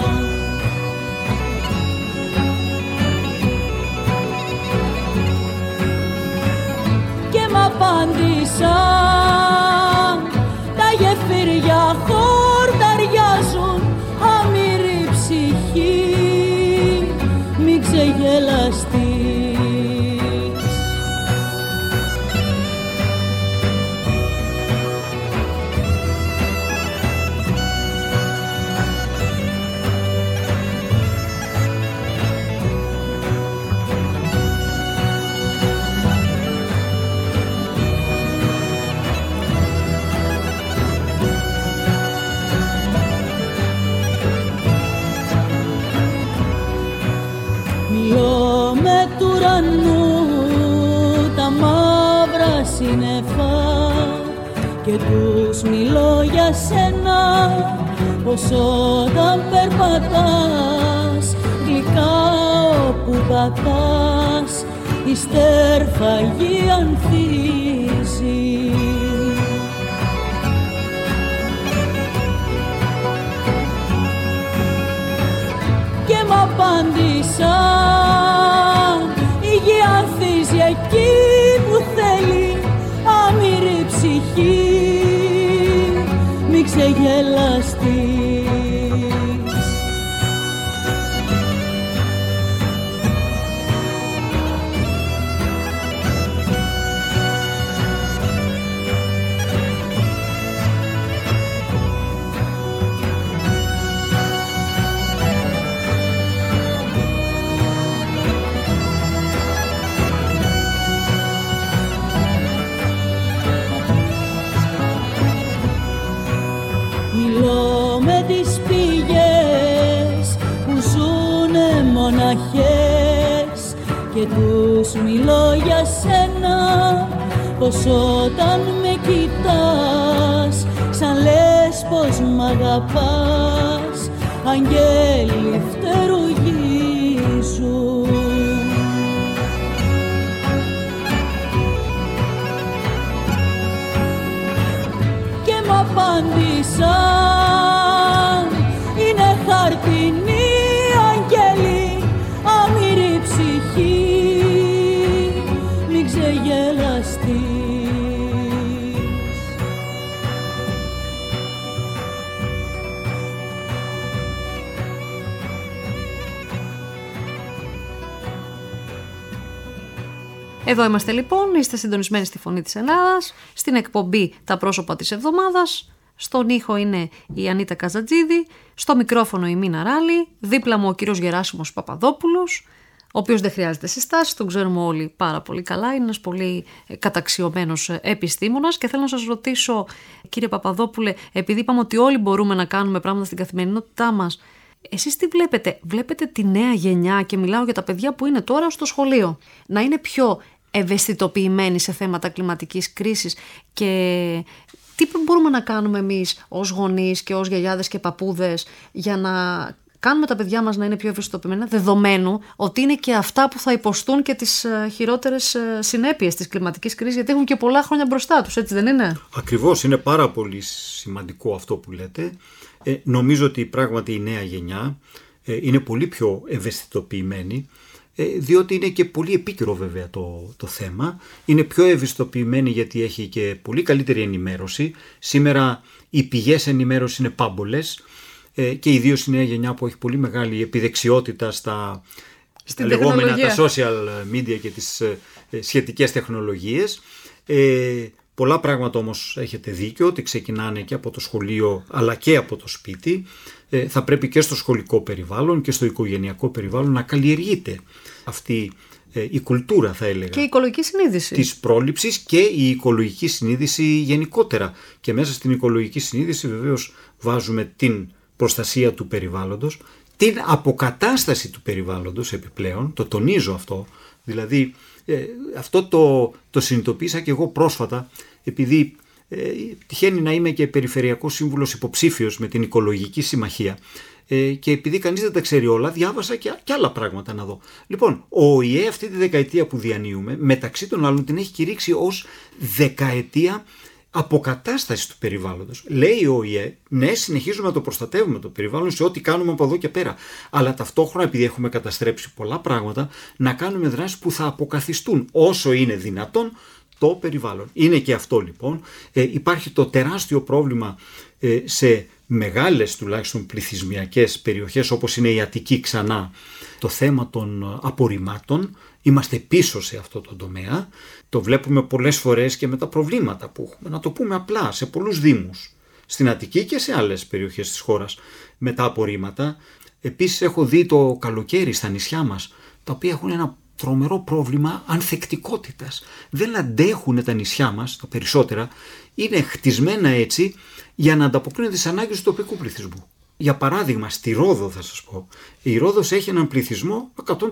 Και μ' απάντησα, τα γεφύρια χορταριάζουν, αμήρη ψυχή, μη ξεγελαστείς. Μιλώ με του ουρανού τα μαύρα σύννεφα και τους μιλώ για σένα, πως όταν περπατάς γλυκά όπου πατάς η στέρφαγη ανθίζει. Και μ' απάντησα, η γη ανθίζει εκεί που θέλει, αμήρη ψυχή, μη ξεγελαστείς. Μιλώ με τις πηγές που ζουνε μοναχές και τους μιλώ για σένα, πως όταν με κοιτάς σαν λες πως μ' αγαπάς, αγγέλοι φτερουγίζουν. απάντησαν. Είναι χαρτινή αγγέλη, αμήρη ψυχή, μην ξεγελαστείς. Εδώ είμαστε λοιπόν, είστε συντονισμένοι στη Φωνή της Ελλάδας, στην εκπομπή Τα πρόσωπα της εβδομάδας. Στον ήχο είναι η Ανίτα Καζατζίδη, στο μικρόφωνο η Μίνα Ράλη, δίπλα μου ο κύριος Γεράσιμος Παπαδόπουλος, ο οποίος δεν χρειάζεται συστάσεις, τον ξέρουμε όλοι πάρα πολύ καλά, είναι ένας πολύ καταξιωμένος επιστήμονας και θέλω να σας ρωτήσω, κύριε Παπαδόπουλε, επειδή είπαμε ότι όλοι μπορούμε να κάνουμε πράγματα στην καθημερινότητά μας, εσείς τι βλέπετε τη νέα γενιά, και μιλάω για τα παιδιά που είναι τώρα στο σχολείο, να είναι πιο ευαισθητοποιημένοι σε θέματα κλιματικής κρίσης, και τι μπορούμε να κάνουμε εμείς ως γονείς και ως γιαγιάδες και παππούδες για να κάνουμε τα παιδιά μας να είναι πιο ευαισθητοποιημένα, δεδομένου ότι είναι και αυτά που θα υποστούν και τις χειρότερες συνέπειες της κλιματικής κρίσης, γιατί έχουν και πολλά χρόνια μπροστά τους, έτσι δεν είναι? Ακριβώς, είναι πάρα πολύ σημαντικό αυτό που λέτε. Νομίζω ότι πράγματι η νέα γενιά είναι πολύ πιο ευαισθητοποιημένη, διότι είναι και πολύ επίκαιρο βέβαια το θέμα. Είναι πιο ευαισθητοποιημένη γιατί έχει και πολύ καλύτερη ενημέρωση. Σήμερα οι πηγές ενημέρωσης είναι πάμπολες, και ιδίως η νέα γενιά που έχει πολύ μεγάλη επιδεξιότητα στα λεγόμενα τα social media και τις σχετικές τεχνολογίες. Πολλά πράγματα όμως έχετε δίκιο ότι ξεκινάνε και από το σχολείο αλλά και από το σπίτι. Θα πρέπει και στο σχολικό περιβάλλον και στο οικογενειακό περιβάλλον να καλλιεργείται αυτή η κουλτούρα, θα έλεγα. Και η οικολογική συνείδηση. Της πρόληψης και η οικολογική συνείδηση γενικότερα. Και μέσα στην οικολογική συνείδηση βεβαίως βάζουμε την προστασία του περιβάλλοντος, την αποκατάσταση του περιβάλλοντος επιπλέον, το τονίζω αυτό, δηλαδή αυτό το συνειδητοποίησα και εγώ πρόσφατα, επειδή τυχαίνει να είμαι και περιφερειακός σύμβουλος υποψήφιος με την Οικολογική Συμμαχία, και επειδή κανείς δεν τα ξέρει όλα, διάβασα και άλλα πράγματα να δω. Λοιπόν, ο ΟΗΕ αυτή τη δεκαετία που διανύουμε, μεταξύ των άλλων την έχει κηρύξει ως δεκαετία αποκατάσταση του περιβάλλοντος. Λέει ο ΟΗΕ, ναι, συνεχίζουμε να το προστατεύουμε το περιβάλλον σε ό,τι κάνουμε από εδώ και πέρα, αλλά ταυτόχρονα, επειδή έχουμε καταστρέψει πολλά πράγματα, να κάνουμε δράσεις που θα αποκαθιστούν όσο είναι δυνατόν το περιβάλλον. Είναι και αυτό λοιπόν. Υπάρχει το τεράστιο πρόβλημα σε μεγάλες τουλάχιστον πληθυσμιακές περιοχές όπως είναι η Αττική ξανά, το θέμα των απορριμμάτων. Είμαστε πίσω σε αυτό το τομέα. Το βλέπουμε πολλές φορές και με τα προβλήματα που έχουμε, να το πούμε απλά, σε πολλούς δήμους, στην Αττική και σε άλλες περιοχές της χώρας, με τα απορρίμματα. Επίσης έχω δει το καλοκαίρι στα νησιά μας, τα οποία έχουν ένα τρομερό πρόβλημα ανθεκτικότητας. Δεν αντέχουν τα νησιά μας, τα περισσότερα, είναι χτισμένα έτσι για να ανταποκρίνονται στις ανάγκες του τοπικού πληθυσμού. Για παράδειγμα, στη Ρόδο θα σας πω, η Ρόδος έχει έναν πληθυσμό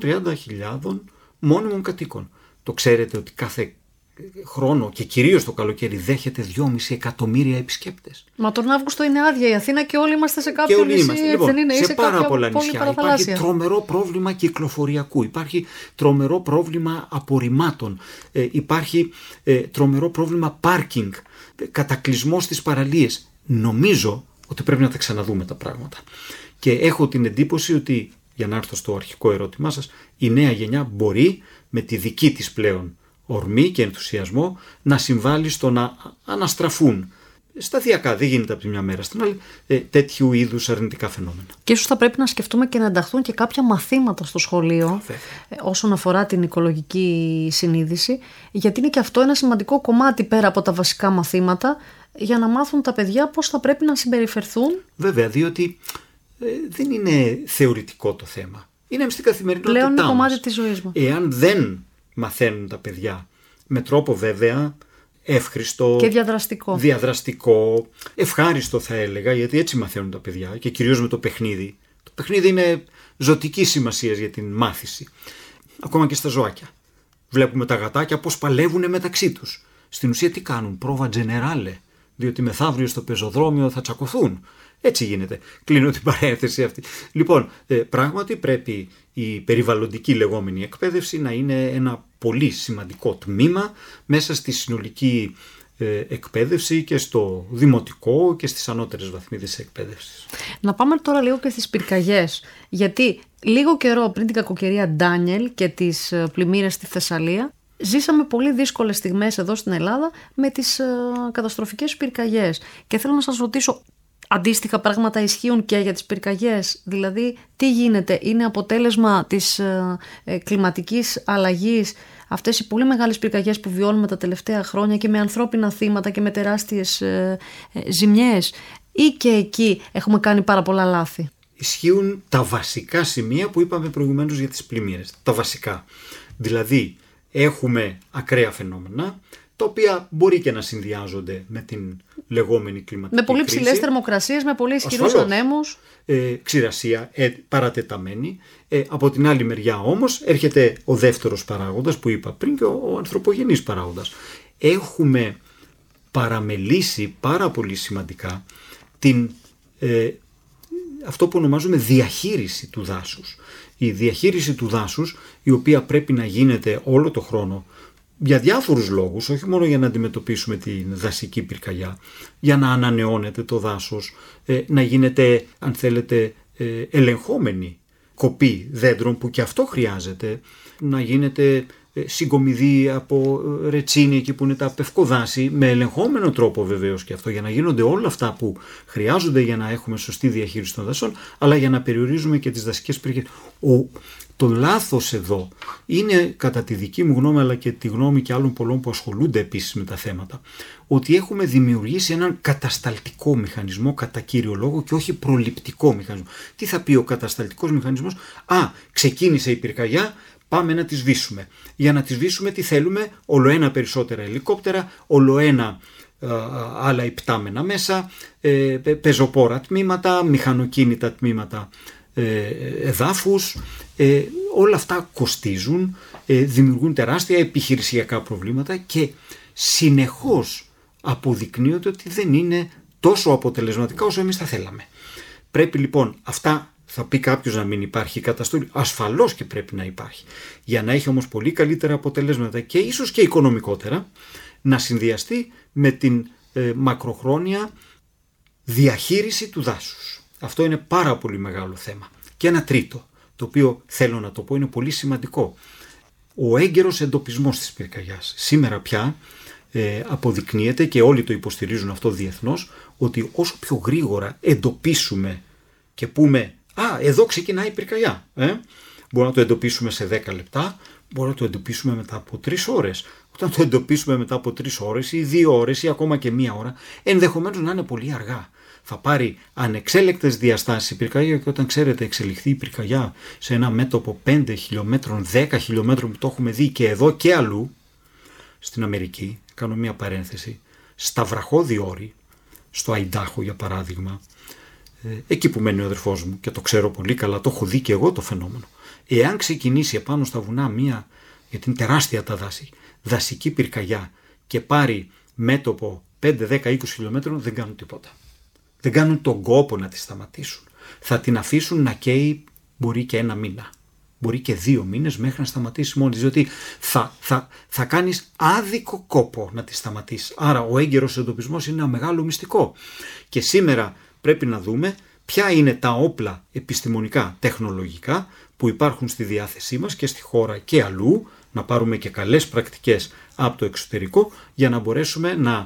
130.000 μόνιμων κατοίκων. Το ξέρετε ότι κάθε χρόνο και κυρίως το καλοκαίρι δέχεται 2,5 εκατομμύρια επισκέπτες. Μα τον Αύγουστο είναι άδεια η Αθήνα και όλοι είμαστε σε κάποιο νησί, λοιπόν, δεν είναι? Σε πάρα πολλά νησιά υπάρχει τρομερό πρόβλημα κυκλοφοριακού, υπάρχει τρομερό πρόβλημα απορριμμάτων, υπάρχει τρομερό πρόβλημα πάρκινγκ, κατακλυσμός στις παραλίες. Νομίζω ότι πρέπει να τα ξαναδούμε τα πράγματα. Και έχω την εντύπωση ότι, για να έρθω στο αρχικό ερώτημά σας, η νέα γενιά μπορεί με τη δική της πλέον ορμή και ενθουσιασμό να συμβάλλει στο να αναστραφούν σταδιακά, δεν γίνεται από τη μια μέρα στην άλλη, τέτοιου είδους αρνητικά φαινόμενα. Και ίσως θα πρέπει να σκεφτούμε και να ενταχθούν και κάποια μαθήματα στο σχολείο όσον αφορά την οικολογική συνείδηση, γιατί είναι και αυτό ένα σημαντικό κομμάτι πέρα από τα βασικά μαθήματα, για να μάθουν τα παιδιά πώς θα πρέπει να συμπεριφερθούν. Βέβαια, διότι δεν είναι θεωρητικό το θέμα. Είναι στην καθημερινότητά μας. Πλέον είναι κομμάτι της ζωής μας. Εάν δεν μαθαίνουν τα παιδιά με τρόπο βέβαια εύχριστο και διαδραστικό, ευχάριστο θα έλεγα, γιατί έτσι μαθαίνουν τα παιδιά και κυρίως με το παιχνίδι. Το παιχνίδι είναι ζωτικής σημασίας για την μάθηση. Ακόμα και στα ζωάκια. Βλέπουμε τα γατάκια πώς παλεύουν μεταξύ τους. Στην ουσία τι κάνουν? Πρόβα τζενεράλε, διότι μεθαύριο στο πεζοδρόμιο θα τσακωθούν. Έτσι γίνεται. Κλείνω την παρένθεση αυτή. Λοιπόν, πράγματι πρέπει η περιβαλλοντική λεγόμενη εκπαίδευση να είναι ένα πολύ σημαντικό τμήμα μέσα στη συνολική εκπαίδευση και στο δημοτικό και στις ανώτερες βαθμίδες εκπαίδευσης. Να πάμε τώρα λίγο και στις πυρκαγιές, γιατί λίγο καιρό πριν την κακοκαιρία Ντάνιελ και τις πλημμύρες στη Θεσσαλία, ζήσαμε πολύ δύσκολες στιγμές εδώ στην Ελλάδα με τις καταστροφικές πυρκαγιές. Και θέλω να σας ρωτήσω, αντίστοιχα πράγματα ισχύουν και για τις πυρκαγιές? Δηλαδή, τι γίνεται, είναι αποτέλεσμα της κλιματικής αλλαγής αυτές οι πολύ μεγάλες πυρκαγιές που βιώνουμε τα τελευταία χρόνια και με ανθρώπινα θύματα και με τεράστιες ζημιές, ή και εκεί έχουμε κάνει πάρα πολλά λάθη? Ισχύουν τα βασικά σημεία που είπαμε προηγουμένως για τις πλημμύρες. Τα βασικά. Δηλαδή, έχουμε ακραία φαινόμενα, τα οποία μπορεί και να συνδυάζονται με την λεγόμενη κλιματική με πολύ κρίση. ψηλές θερμοκρασίες, με πολύ ισχυρούς ανέμους. Ξηρασία παρατεταμένη. Από την άλλη μεριά όμως έρχεται ο δεύτερος παράγοντας που είπα πριν και ο ανθρωπογενής παράγοντας. Έχουμε παραμελήσει πάρα πολύ σημαντικά αυτό που ονομάζουμε διαχείριση του δάσους. Η διαχείριση του δάσους, η οποία πρέπει να γίνεται όλο το χρόνο για διάφορους λόγους, όχι μόνο για να αντιμετωπίσουμε την δασική πυρκαγιά, για να ανανεώνεται το δάσος, να γίνεται, αν θέλετε, ελεγχόμενη κοπή δέντρων, που και αυτό χρειάζεται, να γίνεται συγκομιδή από ρετσίνη εκεί που είναι τα πευκοδάση, με ελεγχόμενο τρόπο βεβαίως και αυτό, για να γίνονται όλα αυτά που χρειάζονται για να έχουμε σωστή διαχείριση των δασών, αλλά για να περιορίζουμε και τις δασικές πυρκαγιές. Το λάθος εδώ είναι, κατά τη δική μου γνώμη, αλλά και τη γνώμη και άλλων πολλών που ασχολούνται επίσης με τα θέματα, ότι έχουμε δημιουργήσει έναν κατασταλτικό μηχανισμό κατά κύριο λόγο και όχι προληπτικό μηχανισμό. Τι θα πει ο κατασταλτικός μηχανισμός? Ξεκίνησε η πυρκαγιά, πάμε να τη σβήσουμε. Για να τη σβήσουμε τι θέλουμε? Ολοένα περισσότερα ελικόπτερα, ολοένα άλλα υπτάμενα μέσα, πεζοπόρα τμήματα, μηχανοκίνητα τμήματα εδάφους, όλα αυτά κοστίζουν, δημιουργούν τεράστια επιχειρησιακά προβλήματα και συνεχώς αποδεικνύεται ότι δεν είναι τόσο αποτελεσματικά όσο εμείς θα θέλαμε. Πρέπει λοιπόν αυτά, θα πει κάποιος, να μην υπάρχει καταστολή. Ασφαλώς και πρέπει να υπάρχει. Για να έχει όμως πολύ καλύτερα αποτελέσματα και ίσως και οικονομικότερα, να συνδυαστεί με την μακροχρόνια διαχείριση του δάσους. Αυτό είναι πάρα πολύ μεγάλο θέμα. Και ένα τρίτο, το οποίο θέλω να το πω, είναι πολύ σημαντικό. Ο έγκαιρος εντοπισμός της πυρκαγιάς. Σήμερα πια αποδεικνύεται, και όλοι το υποστηρίζουν αυτό διεθνώς, ότι όσο πιο γρήγορα εντοπίσουμε και πούμε εδώ ξεκινάει η πυρκαγιά, μπορούμε να το εντοπίσουμε σε 10 λεπτά, μπορούμε να το εντοπίσουμε μετά από 3 ώρες. Όταν το εντοπίσουμε μετά από 3 ώρες ή 2 ώρες ή ακόμα και 1 ώρα, ενδεχομένως να είναι πολύ αργά. Θα πάρει ανεξέλεκτες διαστάσεις η πυρκαγιά, και όταν, ξέρετε, εξελιχθεί η πυρκαγιά σε ένα μέτωπο 5 χιλιόμετρων, 10 χιλιόμετρων, που το έχουμε δει και εδώ και αλλού, στην Αμερική, κάνω μια παρένθεση, στα βραχώδη όρη, στο Αϊντάχο για παράδειγμα, εκεί που μένει ο αδερφός μου και το ξέρω πολύ καλά, το έχω δει και εγώ το φαινόμενο. Εάν ξεκινήσει επάνω στα βουνά γιατί είναι τεράστια τα δάση, δασική πυρκαγιά και πάρει μέτωπο 5, 10, 20 χιλιόμετρων, δεν κάνουν τίποτα. Δεν κάνουν τον κόπο να τη σταματήσουν. Θα την αφήσουν να καίει, μπορεί και 1 μήνα. Μπορεί και 2 μήνες μέχρι να σταματήσει μόνη της, διότι θα κάνεις άδικο κόπο να τη σταματήσεις. Άρα ο έγκαιρος εντοπισμός είναι ένα μεγάλο μυστικό. Και σήμερα πρέπει να δούμε ποια είναι τα όπλα επιστημονικά, τεχνολογικά που υπάρχουν στη διάθεσή μας και στη χώρα και αλλού, να πάρουμε και καλές πρακτικές από το εξωτερικό για να μπορέσουμε να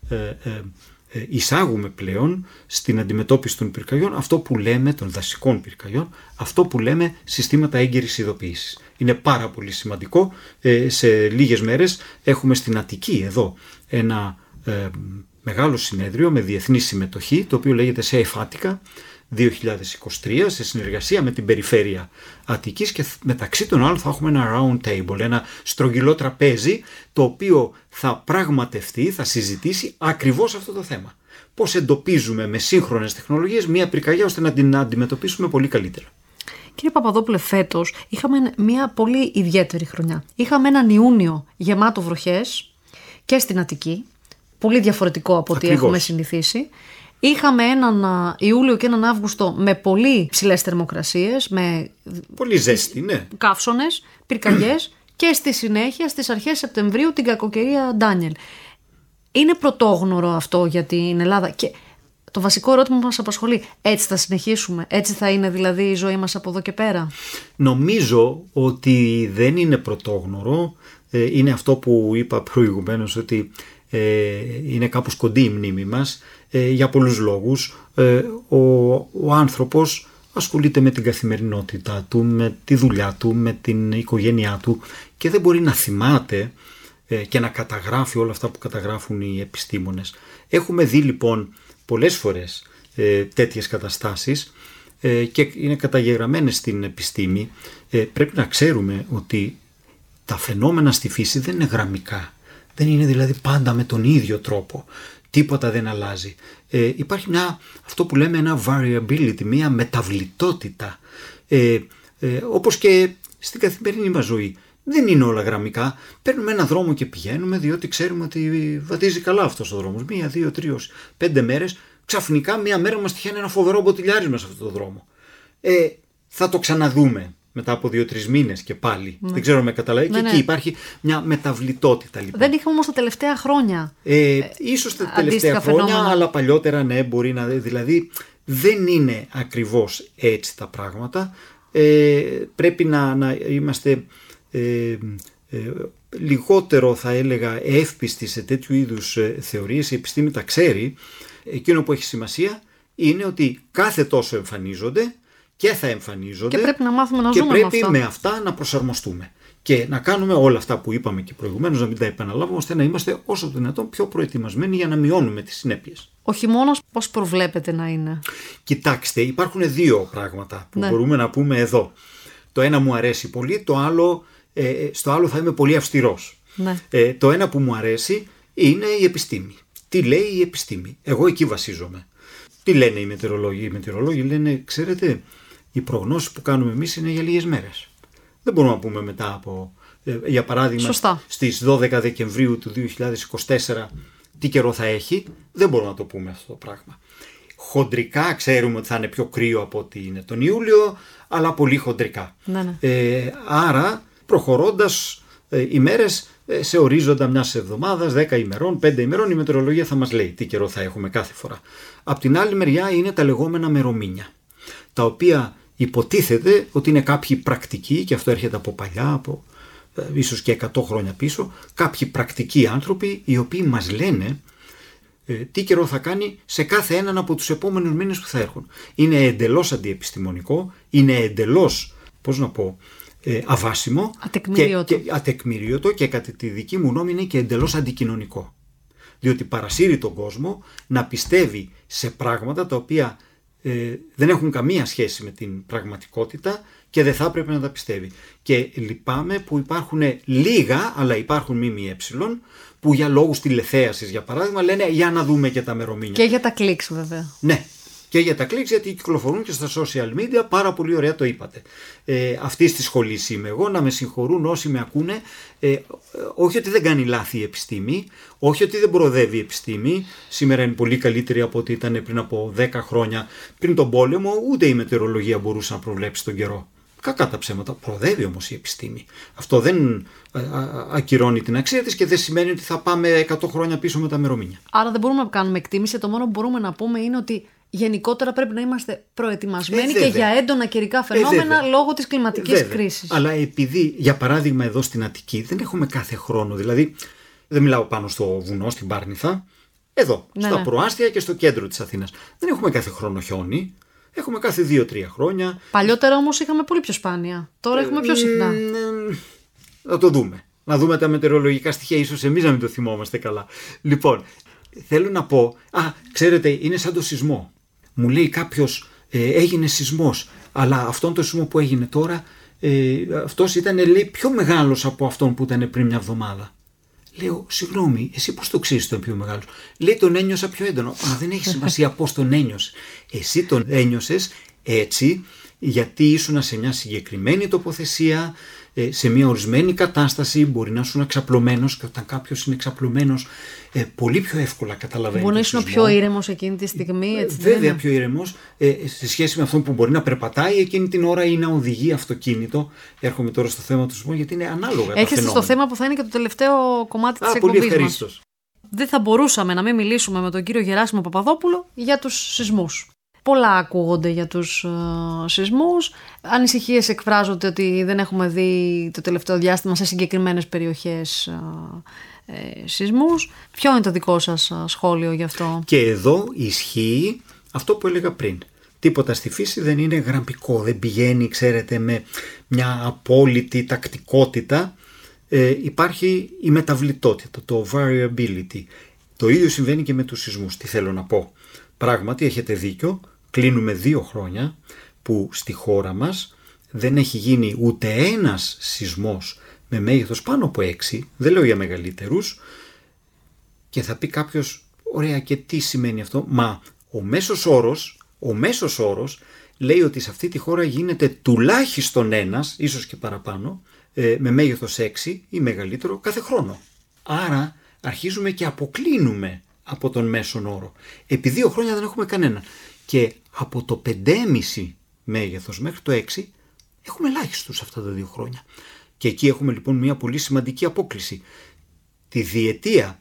εισάγουμε πλέον στην αντιμετώπιση των πυρκαγιών αυτό που λέμε, των δασικών πυρκαγιών, αυτό που λέμε συστήματα έγκαιρης ειδοποίησης. Είναι πάρα πολύ σημαντικό. Σε λίγες μέρες έχουμε στην Αττική εδώ ένα μεγάλο συνέδριο με διεθνή συμμετοχή, το οποίο λέγεται Safe Attica 2023, σε συνεργασία με την περιφέρεια Αττικής, και μεταξύ των άλλων θα έχουμε ένα round table, ένα στρογγυλό τραπέζι, το οποίο θα πραγματευτεί, θα συζητήσει ακριβώς αυτό το θέμα. Πώς εντοπίζουμε με σύγχρονες τεχνολογίες μια πυρκαγιά ώστε να την αντιμετωπίσουμε πολύ καλύτερα. Κύριε Παπαδόπουλε, φέτος είχαμε μια πολύ ιδιαίτερη χρονιά. Είχαμε έναν Ιούνιο γεμάτο βροχές και στην Αττική, πολύ διαφορετικό από ό,τι έχουμε συνηθίσει. Είχαμε έναν Ιούλιο και έναν Αύγουστο με πολύ ψηλές θερμοκρασίες, με πολύ ζέστη, καύσονες, πυρκαγιές και στη συνέχεια στις αρχές Σεπτεμβρίου την κακοκαιρία Ντάνιελ. Είναι πρωτόγνωρο αυτό για την Ελλάδα. Και το βασικό ερώτημα που μας απασχολεί, έτσι θα συνεχίσουμε? Έτσι θα είναι δηλαδή η ζωή μας από εδώ και πέρα? Νομίζω ότι δεν είναι πρωτόγνωρο. Είναι αυτό που είπα προηγουμένως, ότι είναι κάπως κοντή η μνήμη μας για πολλούς λόγους. Ο άνθρωπος ασχολείται με την καθημερινότητά του, με τη δουλειά του, με την οικογένειά του και δεν μπορεί να θυμάται και να καταγράφει όλα αυτά που καταγράφουν οι επιστήμονες. Έχουμε δει λοιπόν πολλές φορές τέτοιες καταστάσεις και είναι καταγεγραμμένες στην επιστήμη. Πρέπει να ξέρουμε ότι τα φαινόμενα στη φύση δεν είναι γραμμικά. Δεν είναι δηλαδή πάντα με τον ίδιο τρόπο. Τίποτα δεν αλλάζει. Υπάρχει αυτό που λέμε ένα variability, μια μεταβλητότητα. Όπως και στην καθημερινή μας ζωή. Δεν είναι όλα γραμμικά. Παίρνουμε ένα δρόμο και πηγαίνουμε διότι ξέρουμε ότι βαδίζει καλά αυτός ο δρόμος. 1, 2, 3, 5 μέρες. Ξαφνικά μία μέρα μας τυχαίνει ένα φοβερό μποτιλιάρισμα σε αυτόν τον δρόμο. Θα το ξαναδούμε μετά από 2-3 μήνες και πάλι. Ναι. Δεν ξέρω με καταλαβαίνει. Και εκεί υπάρχει μια μεταβλητότητα λοιπόν. Δεν είχαμε όμως τα τελευταία χρόνια. Ίσως τα τελευταία χρόνια, φαινόμενα. Αλλά παλιότερα ναι, μπορεί να. Δηλαδή δεν είναι ακριβώς έτσι τα πράγματα. Πρέπει να είμαστε λιγότερο, θα έλεγα, εύπιστοι σε τέτοιου είδους θεωρίες. Η επιστήμη τα ξέρει. Εκείνο που έχει σημασία είναι ότι κάθε τόσο εμφανίζονται και θα εμφανίζονται και πρέπει να μάθουμε να και ζούμε πρέπει με αυτά να προσαρμοστούμε και να κάνουμε όλα αυτά που είπαμε και προηγουμένως, να μην τα επαναλάβουμε, ώστε να είμαστε όσο το δυνατόν πιο προετοιμασμένοι για να μειώνουμε τις συνέπειες. Ο χειμώνας πώς προβλέπετε να είναι? Κοιτάξτε, υπάρχουν 2 πράγματα που μπορούμε να πούμε εδώ. Το ένα μου αρέσει πολύ, στο άλλο θα είμαι πολύ αυστηρός. Ναι. Το ένα που μου αρέσει είναι η επιστήμη. Τι λέει η επιστήμη? Εγώ εκεί βασίζομαι. Τι λένε οι μετεωρολόγοι? Οι μετεωρολόγοι λένε, ξέρετε, οι προγνώσεις που κάνουμε εμείς είναι για λίγες μέρες. Δεν μπορούμε να πούμε μετά από, για παράδειγμα, σωστά, στις 12 Δεκεμβρίου του 2024 τι καιρό θα έχει. Δεν μπορούμε να το πούμε αυτό το πράγμα. Χοντρικά ξέρουμε ότι θα είναι πιο κρύο από ότι είναι τον Ιούλιο, αλλά πολύ χοντρικά. Ναι. Άρα, προχωρώντας οι μέρες σε ορίζοντα μιας εβδομάδας, 10 ημερών, 5 ημερών, η μετεωρολογία θα μας λέει τι καιρό θα έχουμε κάθε φορά. Απ' την άλλη μεριά είναι τα λεγόμενα μερομήνια, τα οποία υποτίθεται ότι είναι κάποιοι πρακτικοί, και αυτό έρχεται από παλιά, από ίσως και 100 χρόνια πίσω, κάποιοι πρακτικοί άνθρωποι οι οποίοι μας λένε τι καιρό θα κάνει σε κάθε έναν από τους επόμενους μήνες που θα έρχουν. Είναι εντελώς αντιεπιστημονικό, είναι εντελώς, αβάσιμο, ατεκμηρίωτο και κατά τη δική μου γνώμη είναι και εντελώς αντικοινωνικό. Διότι παρασύρει τον κόσμο να πιστεύει σε πράγματα τα οποία δεν έχουν καμία σχέση με την πραγματικότητα και δεν θα έπρεπε να τα πιστεύει. Και λυπάμαι που υπάρχουν λίγα, αλλά υπάρχουν ΜΜΕ, που για λόγους τηλεθέασης, για παράδειγμα, λένε για να δούμε και τα μερομήνια. Και για τα κλικς βέβαια. Ναι. Και για τα κλικς, γιατί κυκλοφορούν και στα social media, πάρα πολύ ωραία το είπατε. Αυτή τη σχολή είμαι εγώ, να με συγχωρούν όσοι με ακούνε. Όχι ότι δεν κάνει λάθη η επιστήμη, όχι ότι δεν προοδεύει η επιστήμη. Σήμερα είναι πολύ καλύτερη από ό,τι ήταν πριν από 10 χρόνια. Πριν τον πόλεμο, ούτε η μετεωρολογία μπορούσε να προβλέψει τον καιρό. Κακά τα ψέματα. Προοδεύει όμως η επιστήμη. Αυτό δεν ακυρώνει την αξία της και δεν σημαίνει ότι θα πάμε 100 χρόνια πίσω με τα μερομήνια. Άρα δεν μπορούμε να κάνουμε εκτίμηση. Το μόνο που μπορούμε να πούμε είναι ότι γενικότερα πρέπει να είμαστε προετοιμασμένοι και για έντονα καιρικά φαινόμενα λόγω της κλιματικής κρίσης. Αλλά επειδή, για παράδειγμα, εδώ στην Αττική δεν έχουμε κάθε χρόνο, δηλαδή δεν μιλάω πάνω στο βουνό, στην Πάρνηθα, εδώ, στα προάστια και στο κέντρο της Αθήνας. Δεν έχουμε κάθε χρόνο χιόνι. Έχουμε κάθε 2-3 χρόνια. Παλιότερα όμως είχαμε πολύ πιο σπάνια. Τώρα έχουμε πιο συχνά. Να το δούμε. Να δούμε τα μετεωρολογικά στοιχεία. Ίσως εμείς να μην το θυμόμαστε καλά. Λοιπόν, θέλω να πω. Ξέρετε, είναι σαν το σεισμό. Μου λέει κάποιος, έγινε σεισμός. Αλλά αυτόν το σεισμό που έγινε τώρα, αυτός ήταν, λέει, πιο μεγάλος από αυτόν που ήταν πριν μια εβδομάδα. Λέω, συγγνώμη, εσύ πώς το ξέρεις τον πιο μεγάλο? Λέει, τον ένιωσα πιο έντονο. Μα δεν έχει σημασία πώς τον ένιωσες. Εσύ τον ένιωσες έτσι γιατί ήσουν σε μια συγκεκριμένη τοποθεσία, σε μια ορισμένη κατάσταση, μπορεί να ήσουν εξαπλωμένος και όταν κάποιος είναι εξαπλωμένος πολύ πιο εύκολα καταλαβαίνει. Μπορεί να ήσουν πιο ήρεμος εκείνη τη στιγμή. Έτσι, βέβαια πιο ήρεμος σε σχέση με αυτόν που μπορεί να περπατάει εκείνη την ώρα ή να οδηγεί αυτοκίνητο. Έρχομαι τώρα στο θέμα του σεισμού γιατί είναι ανάλογα. Έχετε στο θέμα που θα είναι και το τελευταίο κομμάτι της εκπομπής μας. Πολύ ευχαρίστως. δεν θα μπορούσαμε να μην μιλήσουμε με τον κύριο Γεράσιμο Παπαδόπουλο για τους σεισμούς. Πολλά ακούγονται για τους σεισμούς. Ανησυχίες εκφράζονται ότι δεν έχουμε δει το τελευταίο διάστημα σε συγκεκριμένες περιοχές σεισμούς. Ποιο είναι το δικό σας σχόλιο γι' αυτό? Και εδώ ισχύει αυτό που έλεγα πριν. Τίποτα στη φύση δεν είναι γραμμικό, δεν πηγαίνει, ξέρετε, με μια απόλυτη τακτικότητα. Υπάρχει η μεταβλητότητα, το variability. Το ίδιο συμβαίνει και με τους σεισμούς. Τι θέλω να πω? Πράγματι έχετε δίκιο, κλείνουμε 2 χρόνια που στη χώρα μας δεν έχει γίνει ούτε ένας σεισμός με μέγεθος πάνω από 6, δεν λέω για μεγαλύτερους, και θα πει κάποιος, ωραία, και τι σημαίνει αυτό? Μα ο μέσος όρος λέει ότι σε αυτή τη χώρα γίνεται τουλάχιστον ένας, ίσως και παραπάνω, με μέγεθος 6 ή μεγαλύτερο κάθε χρόνο. Άρα αρχίζουμε και αποκλίνουμε από τον μέσον όρο. Επί 2 χρόνια δεν έχουμε κανένα. Και από το 5,5 μέγεθος μέχρι το 6 έχουμε ελάχιστους αυτά τα 2 χρόνια. Και εκεί έχουμε λοιπόν μια πολύ σημαντική απόκλιση. Τη διετία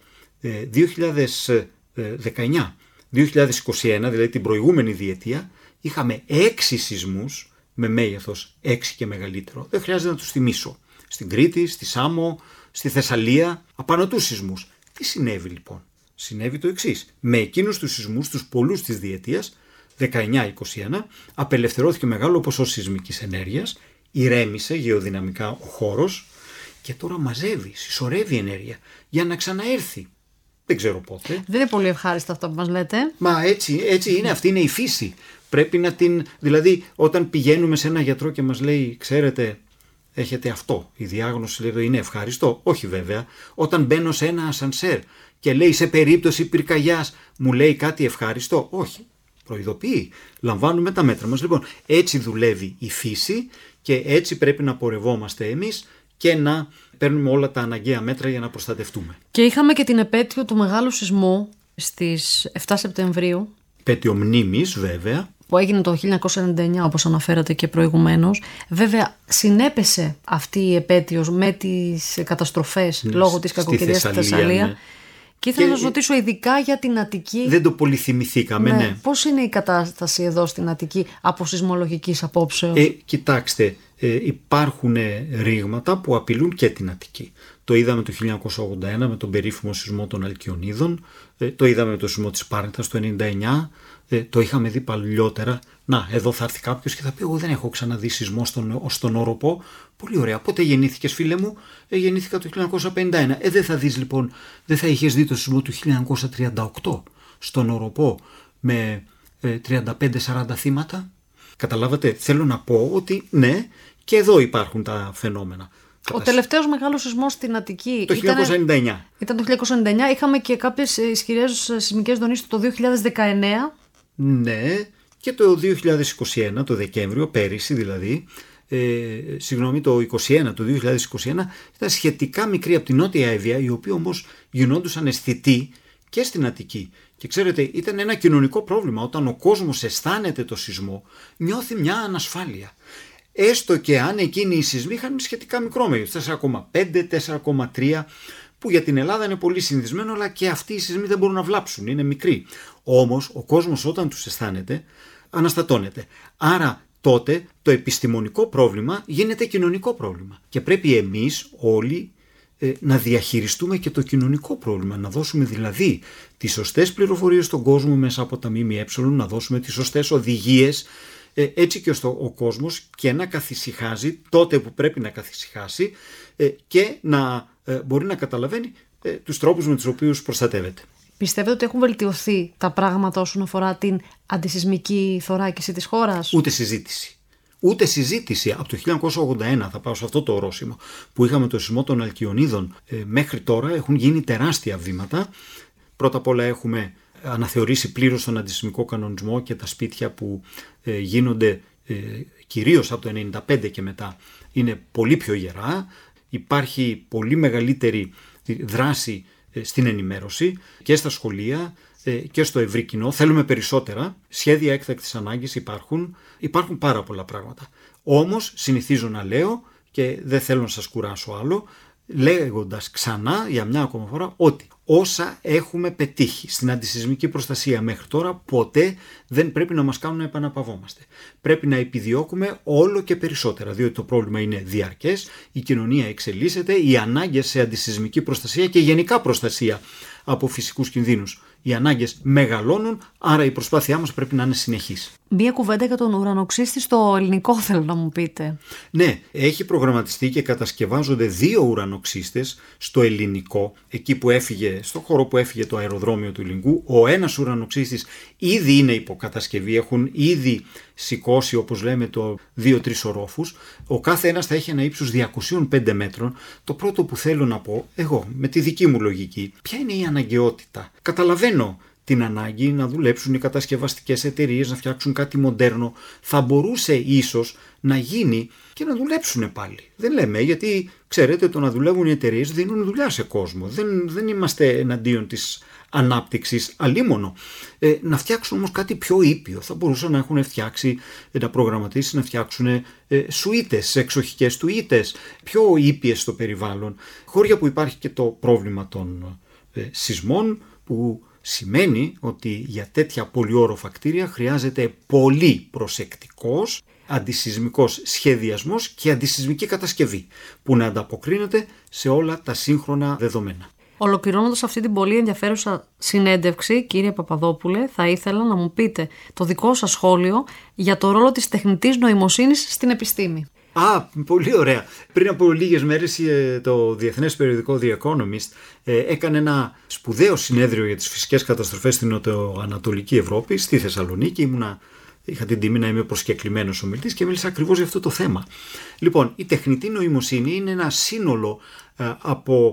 2019-2021, δηλαδή την προηγούμενη διετία, είχαμε 6 σεισμούς με μέγεθος 6 και μεγαλύτερο. Δεν χρειάζεται να τους θυμίσω. Στην Κρήτη, στη Σάμο, στη Θεσσαλία, απάνω τους σεισμούς. Τι συνέβη λοιπόν? Συνέβη το εξής. Με εκείνους τους σεισμούς, τους πολλούς της διετίας, 19-21, απελευθερώθηκε μεγάλο ποσό σεισμικής ενέργειας, ηρέμησε γεωδυναμικά ο χώρος και τώρα μαζεύει, συσσωρεύει ενέργεια για να ξαναέρθει. Δεν ξέρω πότε. Δεν είναι πολύ ευχάριστα αυτό που μας λέτε. Μα έτσι είναι, αυτή είναι η φύση. Πρέπει να δηλαδή όταν πηγαίνουμε σε ένα γιατρό και μας λέει, ξέρετε, έχετε αυτό, η διάγνωση λέει, είναι ευχάριστο? Όχι βέβαια. Όταν μπαίνω σε ένα ασανσέρ και λέει σε περίπτωση πυρκαγιάς μου λέει κάτι ευχάριστο? Όχι. Προειδοποιεί. Λαμβάνουμε τα μέτρα μας. Λοιπόν, έτσι δουλεύει η φύση και έτσι πρέπει να πορευόμαστε εμείς και να παίρνουμε όλα τα αναγκαία μέτρα για να προστατευτούμε. Και είχαμε και την επέτειο του μεγάλου σεισμού στις 7 Σεπτεμβρίου. Επέτειο μνήμης βέβαια. Που έγινε το 1999 όπως αναφέρατε και προηγουμένως. Βέβαια συνέπεσε αυτή η επέτειος με τις καταστροφές λόγω της κακοκαιρίας στη Θεσσαλία. Ναι. Και ήθελα να σας ρωτήσω ειδικά για την Αττική. Δεν το πολύ θυμηθήκαμε, ναι. Πώς είναι η κατάσταση εδώ στην Αττική από σεισμολογικής απόψεως? Κοιτάξτε, υπάρχουν ρήγματα που απειλούν και την Αττική. Το είδαμε το 1981 με τον περίφημο σεισμό των Αλκιονίδων, το είδαμε με το σεισμό της Σπάρνηθας το 1999, το είχαμε δει παλιότερα. Να, εδώ θα έρθει κάποιος και θα πει: εγώ δεν έχω ξαναδεί σεισμό στον Όροπο. Πολύ ωραία. Πότε γεννήθηκες, φίλε μου? Γεννήθηκα το 1951. Δεν θα δεις λοιπόν, δεν θα είχες δει το σεισμό του 1938 στον Όροπο με 35-40 θύματα? Καταλάβατε, θέλω να πω ότι ναι, και εδώ υπάρχουν τα φαινόμενα. Ο τελευταίος μεγάλος σεισμός στην Αττική το 1999. Ήταν το 1999. Είχαμε και κάποιες ισχυρές σεισμικές δονήσεις το 2019. Ναι, και το 2021, το Δεκέμβριο, πέρυσι δηλαδή, το 2021, το 2021 ήταν σχετικά μικρή από την Νότια Εύβοια, η οποία όμως γινόντουσαν αισθητοί και στην Αττική. Και ξέρετε, ήταν ένα κοινωνικό πρόβλημα. Όταν ο κόσμος αισθάνεται το σεισμό, νιώθει μια ανασφάλεια. Έστω και αν εκείνοι οι σεισμοί είχαν σχετικά μικρό μέγεθος, 4,5, 4,3, που για την Ελλάδα είναι πολύ συνηθισμένο, αλλά και αυτοί οι σεισμοί δεν μπορούν να βλάψουν, είναι μικροί. Όμως ο κόσμος όταν τους αισθάνεται, αναστατώνεται. Άρα τότε το επιστημονικό πρόβλημα γίνεται κοινωνικό πρόβλημα. Και πρέπει εμείς όλοι να διαχειριστούμε και το κοινωνικό πρόβλημα, να δώσουμε δηλαδή τις σωστές πληροφορίες στον κόσμο μέσα από τα ΜΜΕ, να δώσουμε τις σωστές οδηγίες, έτσι και ο κόσμος και να καθησυχάζει τότε που πρέπει να καθησυχάσει και να μπορεί να καταλαβαίνει τους τρόπους με τους οποίους προστατεύεται. Πιστεύετε ότι έχουν βελτιωθεί τα πράγματα όσον αφορά την αντισεισμική θωράκιση της χώρας? Ούτε συζήτηση. Ούτε συζήτηση. Από το 1981, θα πάω σε αυτό το ορόσημο, που είχαμε το σεισμό των Αλκιονίδων, μέχρι τώρα έχουν γίνει τεράστια βήματα. Πρώτα απ' όλα έχουμε αναθεωρήσει πλήρως τον αντισεισμικό κανονισμό και τα σπίτια που γίνονται κυρίως από το 1995 και μετά είναι πολύ πιο γερά. Υπάρχει πολύ μεγαλύτερη δράση στην ενημέρωση και στα σχολεία και στο ευρύ κοινό. Θέλουμε περισσότερα. Σχέδια έκτακτης ανάγκης υπάρχουν πάρα πολλά πράγματα. Όμως συνηθίζω να λέω, και δεν θέλω να σας κουράσω άλλο, λέγοντας ξανά για μια ακόμα φορά ότι όσα έχουμε πετύχει στην αντισυσμική προστασία μέχρι τώρα ποτέ δεν πρέπει να μας κάνουν να επαναπαυόμαστε. Πρέπει να επιδιώκουμε όλο και περισσότερα, διότι το πρόβλημα είναι διαρκές, η κοινωνία εξελίσσεται, οι ανάγκες σε αντισυσμική προστασία και γενικά προστασία από φυσικούς κινδύνους. Οι ανάγκες μεγαλώνουν, άρα η προσπάθειά μας πρέπει να είναι συνεχής. Μία κουβέντα για τον ουρανοξύστη στο ελληνικό θέλω να μου πείτε. Ναι, έχει προγραμματιστεί και κατασκευάζονται 2 ουρανοξύστες στο ελληνικό, εκεί που έφυγε, στο χώρο που έφυγε το αεροδρόμιο του Ιλιγκού. Ο ένας ουρανοξύστης ήδη είναι υποκατασκευή, έχουν ήδη σηκώσει, όπως λέμε, 2-3 ορόφους. Ο κάθε ένας θα έχει ένα ύψος 205 μέτρων. Το πρώτο που θέλω να πω, εγώ, με τη δική μου λογική, ποια είναι η αναγκαιότητα. Καταλαβαίνω την ανάγκη να δουλέψουν οι κατασκευαστικές εταιρείες, να φτιάξουν κάτι μοντέρνο. Θα μπορούσε ίσως να γίνει και να δουλέψουν πάλι. Δεν λέμε, γιατί ξέρετε, το να δουλεύουν οι εταιρείες δίνουν δουλειά σε κόσμο. Δεν είμαστε εναντίον της ανάπτυξης αλίμονο. Να φτιάξουν όμως κάτι πιο ήπιο. Θα μπορούσαν να έχουν φτιάξει, να προγραμματίσει να φτιάξουν σουίτες, εξοχικές σουίτες, πιο ήπιες στο περιβάλλον. Χώρια που υπάρχει και το πρόβλημα των σεισμών, που σημαίνει ότι για τέτοια πολυόροφα κτίρια χρειάζεται πολύ προσεκτικός αντισυσμικός σχεδιασμός και αντισυσμική κατασκευή που να ανταποκρίνεται σε όλα τα σύγχρονα δεδομένα. Ολοκληρώνοντας αυτή την πολύ ενδιαφέρουσα συνέντευξη, κύριε Παπαδόπουλε, θα ήθελα να μου πείτε το δικό σας σχόλιο για το ρόλο της τεχνητής νοημοσύνης στην επιστήμη. Πολύ ωραία. Πριν από λίγες μέρες το διεθνές περιοδικό The Economist έκανε ένα σπουδαίο συνέδριο για τις φυσικές καταστροφές στην νοτιοανατολική Ευρώπη, στη Θεσσαλονίκη. Είχα την τιμή να είμαι προσκεκλημένος ομιλητής και μίλησα ακριβώς για αυτό το θέμα. Λοιπόν, η τεχνητή νοημοσύνη είναι ένα σύνολο από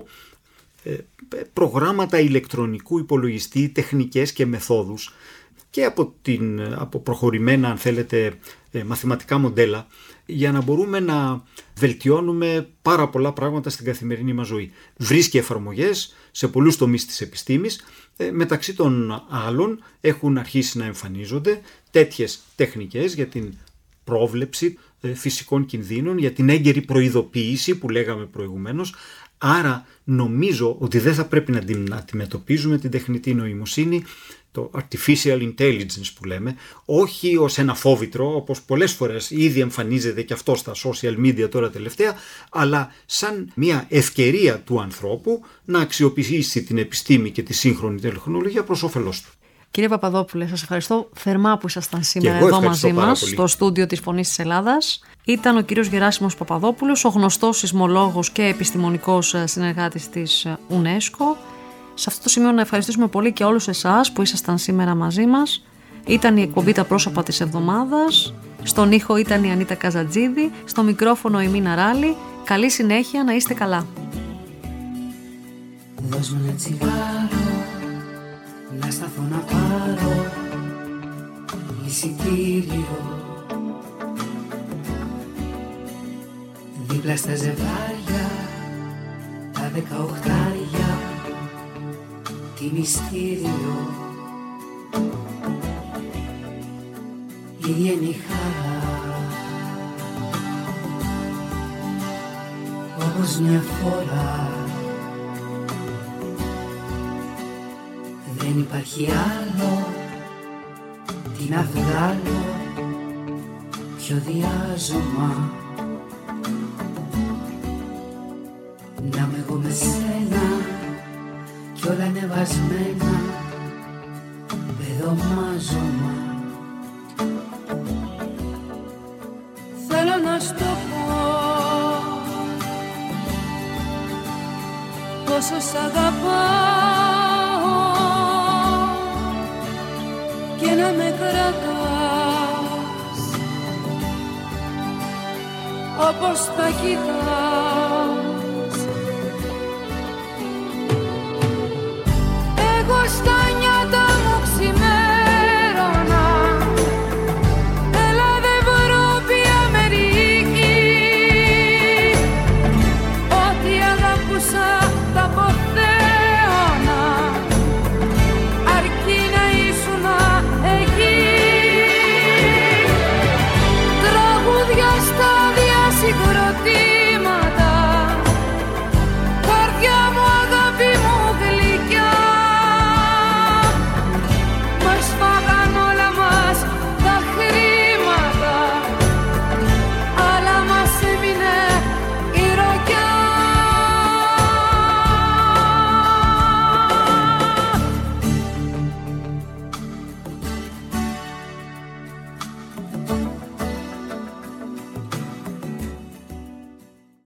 προγράμματα ηλεκτρονικού υπολογιστή, τεχνικές και μεθόδους και από προχωρημένα, αν θέλετε, μαθηματικά μοντέλα, για να μπορούμε να βελτιώνουμε πάρα πολλά πράγματα στην καθημερινή μας ζωή. Βρίσκει εφαρμογές σε πολλούς τομείς της επιστήμης. Μεταξύ των άλλων έχουν αρχίσει να εμφανίζονται τέτοιες τεχνικές για την πρόβλεψη φυσικών κινδύνων, για την έγκαιρη προειδοποίηση που λέγαμε προηγουμένως. Άρα νομίζω ότι δεν θα πρέπει να την αντιμετωπίζουμε την τεχνητή νοημοσύνη, το artificial intelligence που λέμε, όχι ως ένα φόβητρο, όπως πολλές φορές ήδη εμφανίζεται και αυτό στα social media τώρα τελευταία, αλλά σαν μια ευκαιρία του ανθρώπου να αξιοποιήσει την επιστήμη και τη σύγχρονη τεχνολογία προς όφελός του. Κύριε Παπαδόπουλε, σας ευχαριστώ θερμά που ήσασταν σήμερα εδώ μαζί μας, στο στούντιο της Φωνής της Ελλάδας. Ήταν ο κύριος Γεράσιμος Παπαδόπουλος, ο γνωστός σεισμολόγος και επιστημονικός συνεργάτης της UNESCO. Σε αυτό το σημείο να ευχαριστήσουμε πολύ και όλους εσάς που ήσασταν σήμερα μαζί μας. Ήταν η εκπομπή «Τα πρόσωπα της εβδομάδας». Στον ήχο ήταν η Ανίτα Καζατζίδη, στο μικρόφωνο η Μίνα Ράλη. Καλή συνέχεια, να είστε καλά. Δώσ' μου ένα τσιγάρο, να σταθώ να πάρω εισιτήριο. Δίπλα στα ζευγάρια, τα 18άρια, τι μυστήριο. Ίδια είναι η χαρά, όπως μια φορά. Δεν υπάρχει άλλο, τι να βγάλω, ποιο διάζωμα. Να είμαι εγώ με σένα κι όλα ανεβασμένα, παιδομάζωμα. Θέλω να σου το πω, πόσο σ' αγαπάω και να με κρατάς όπως τα κοιτάς.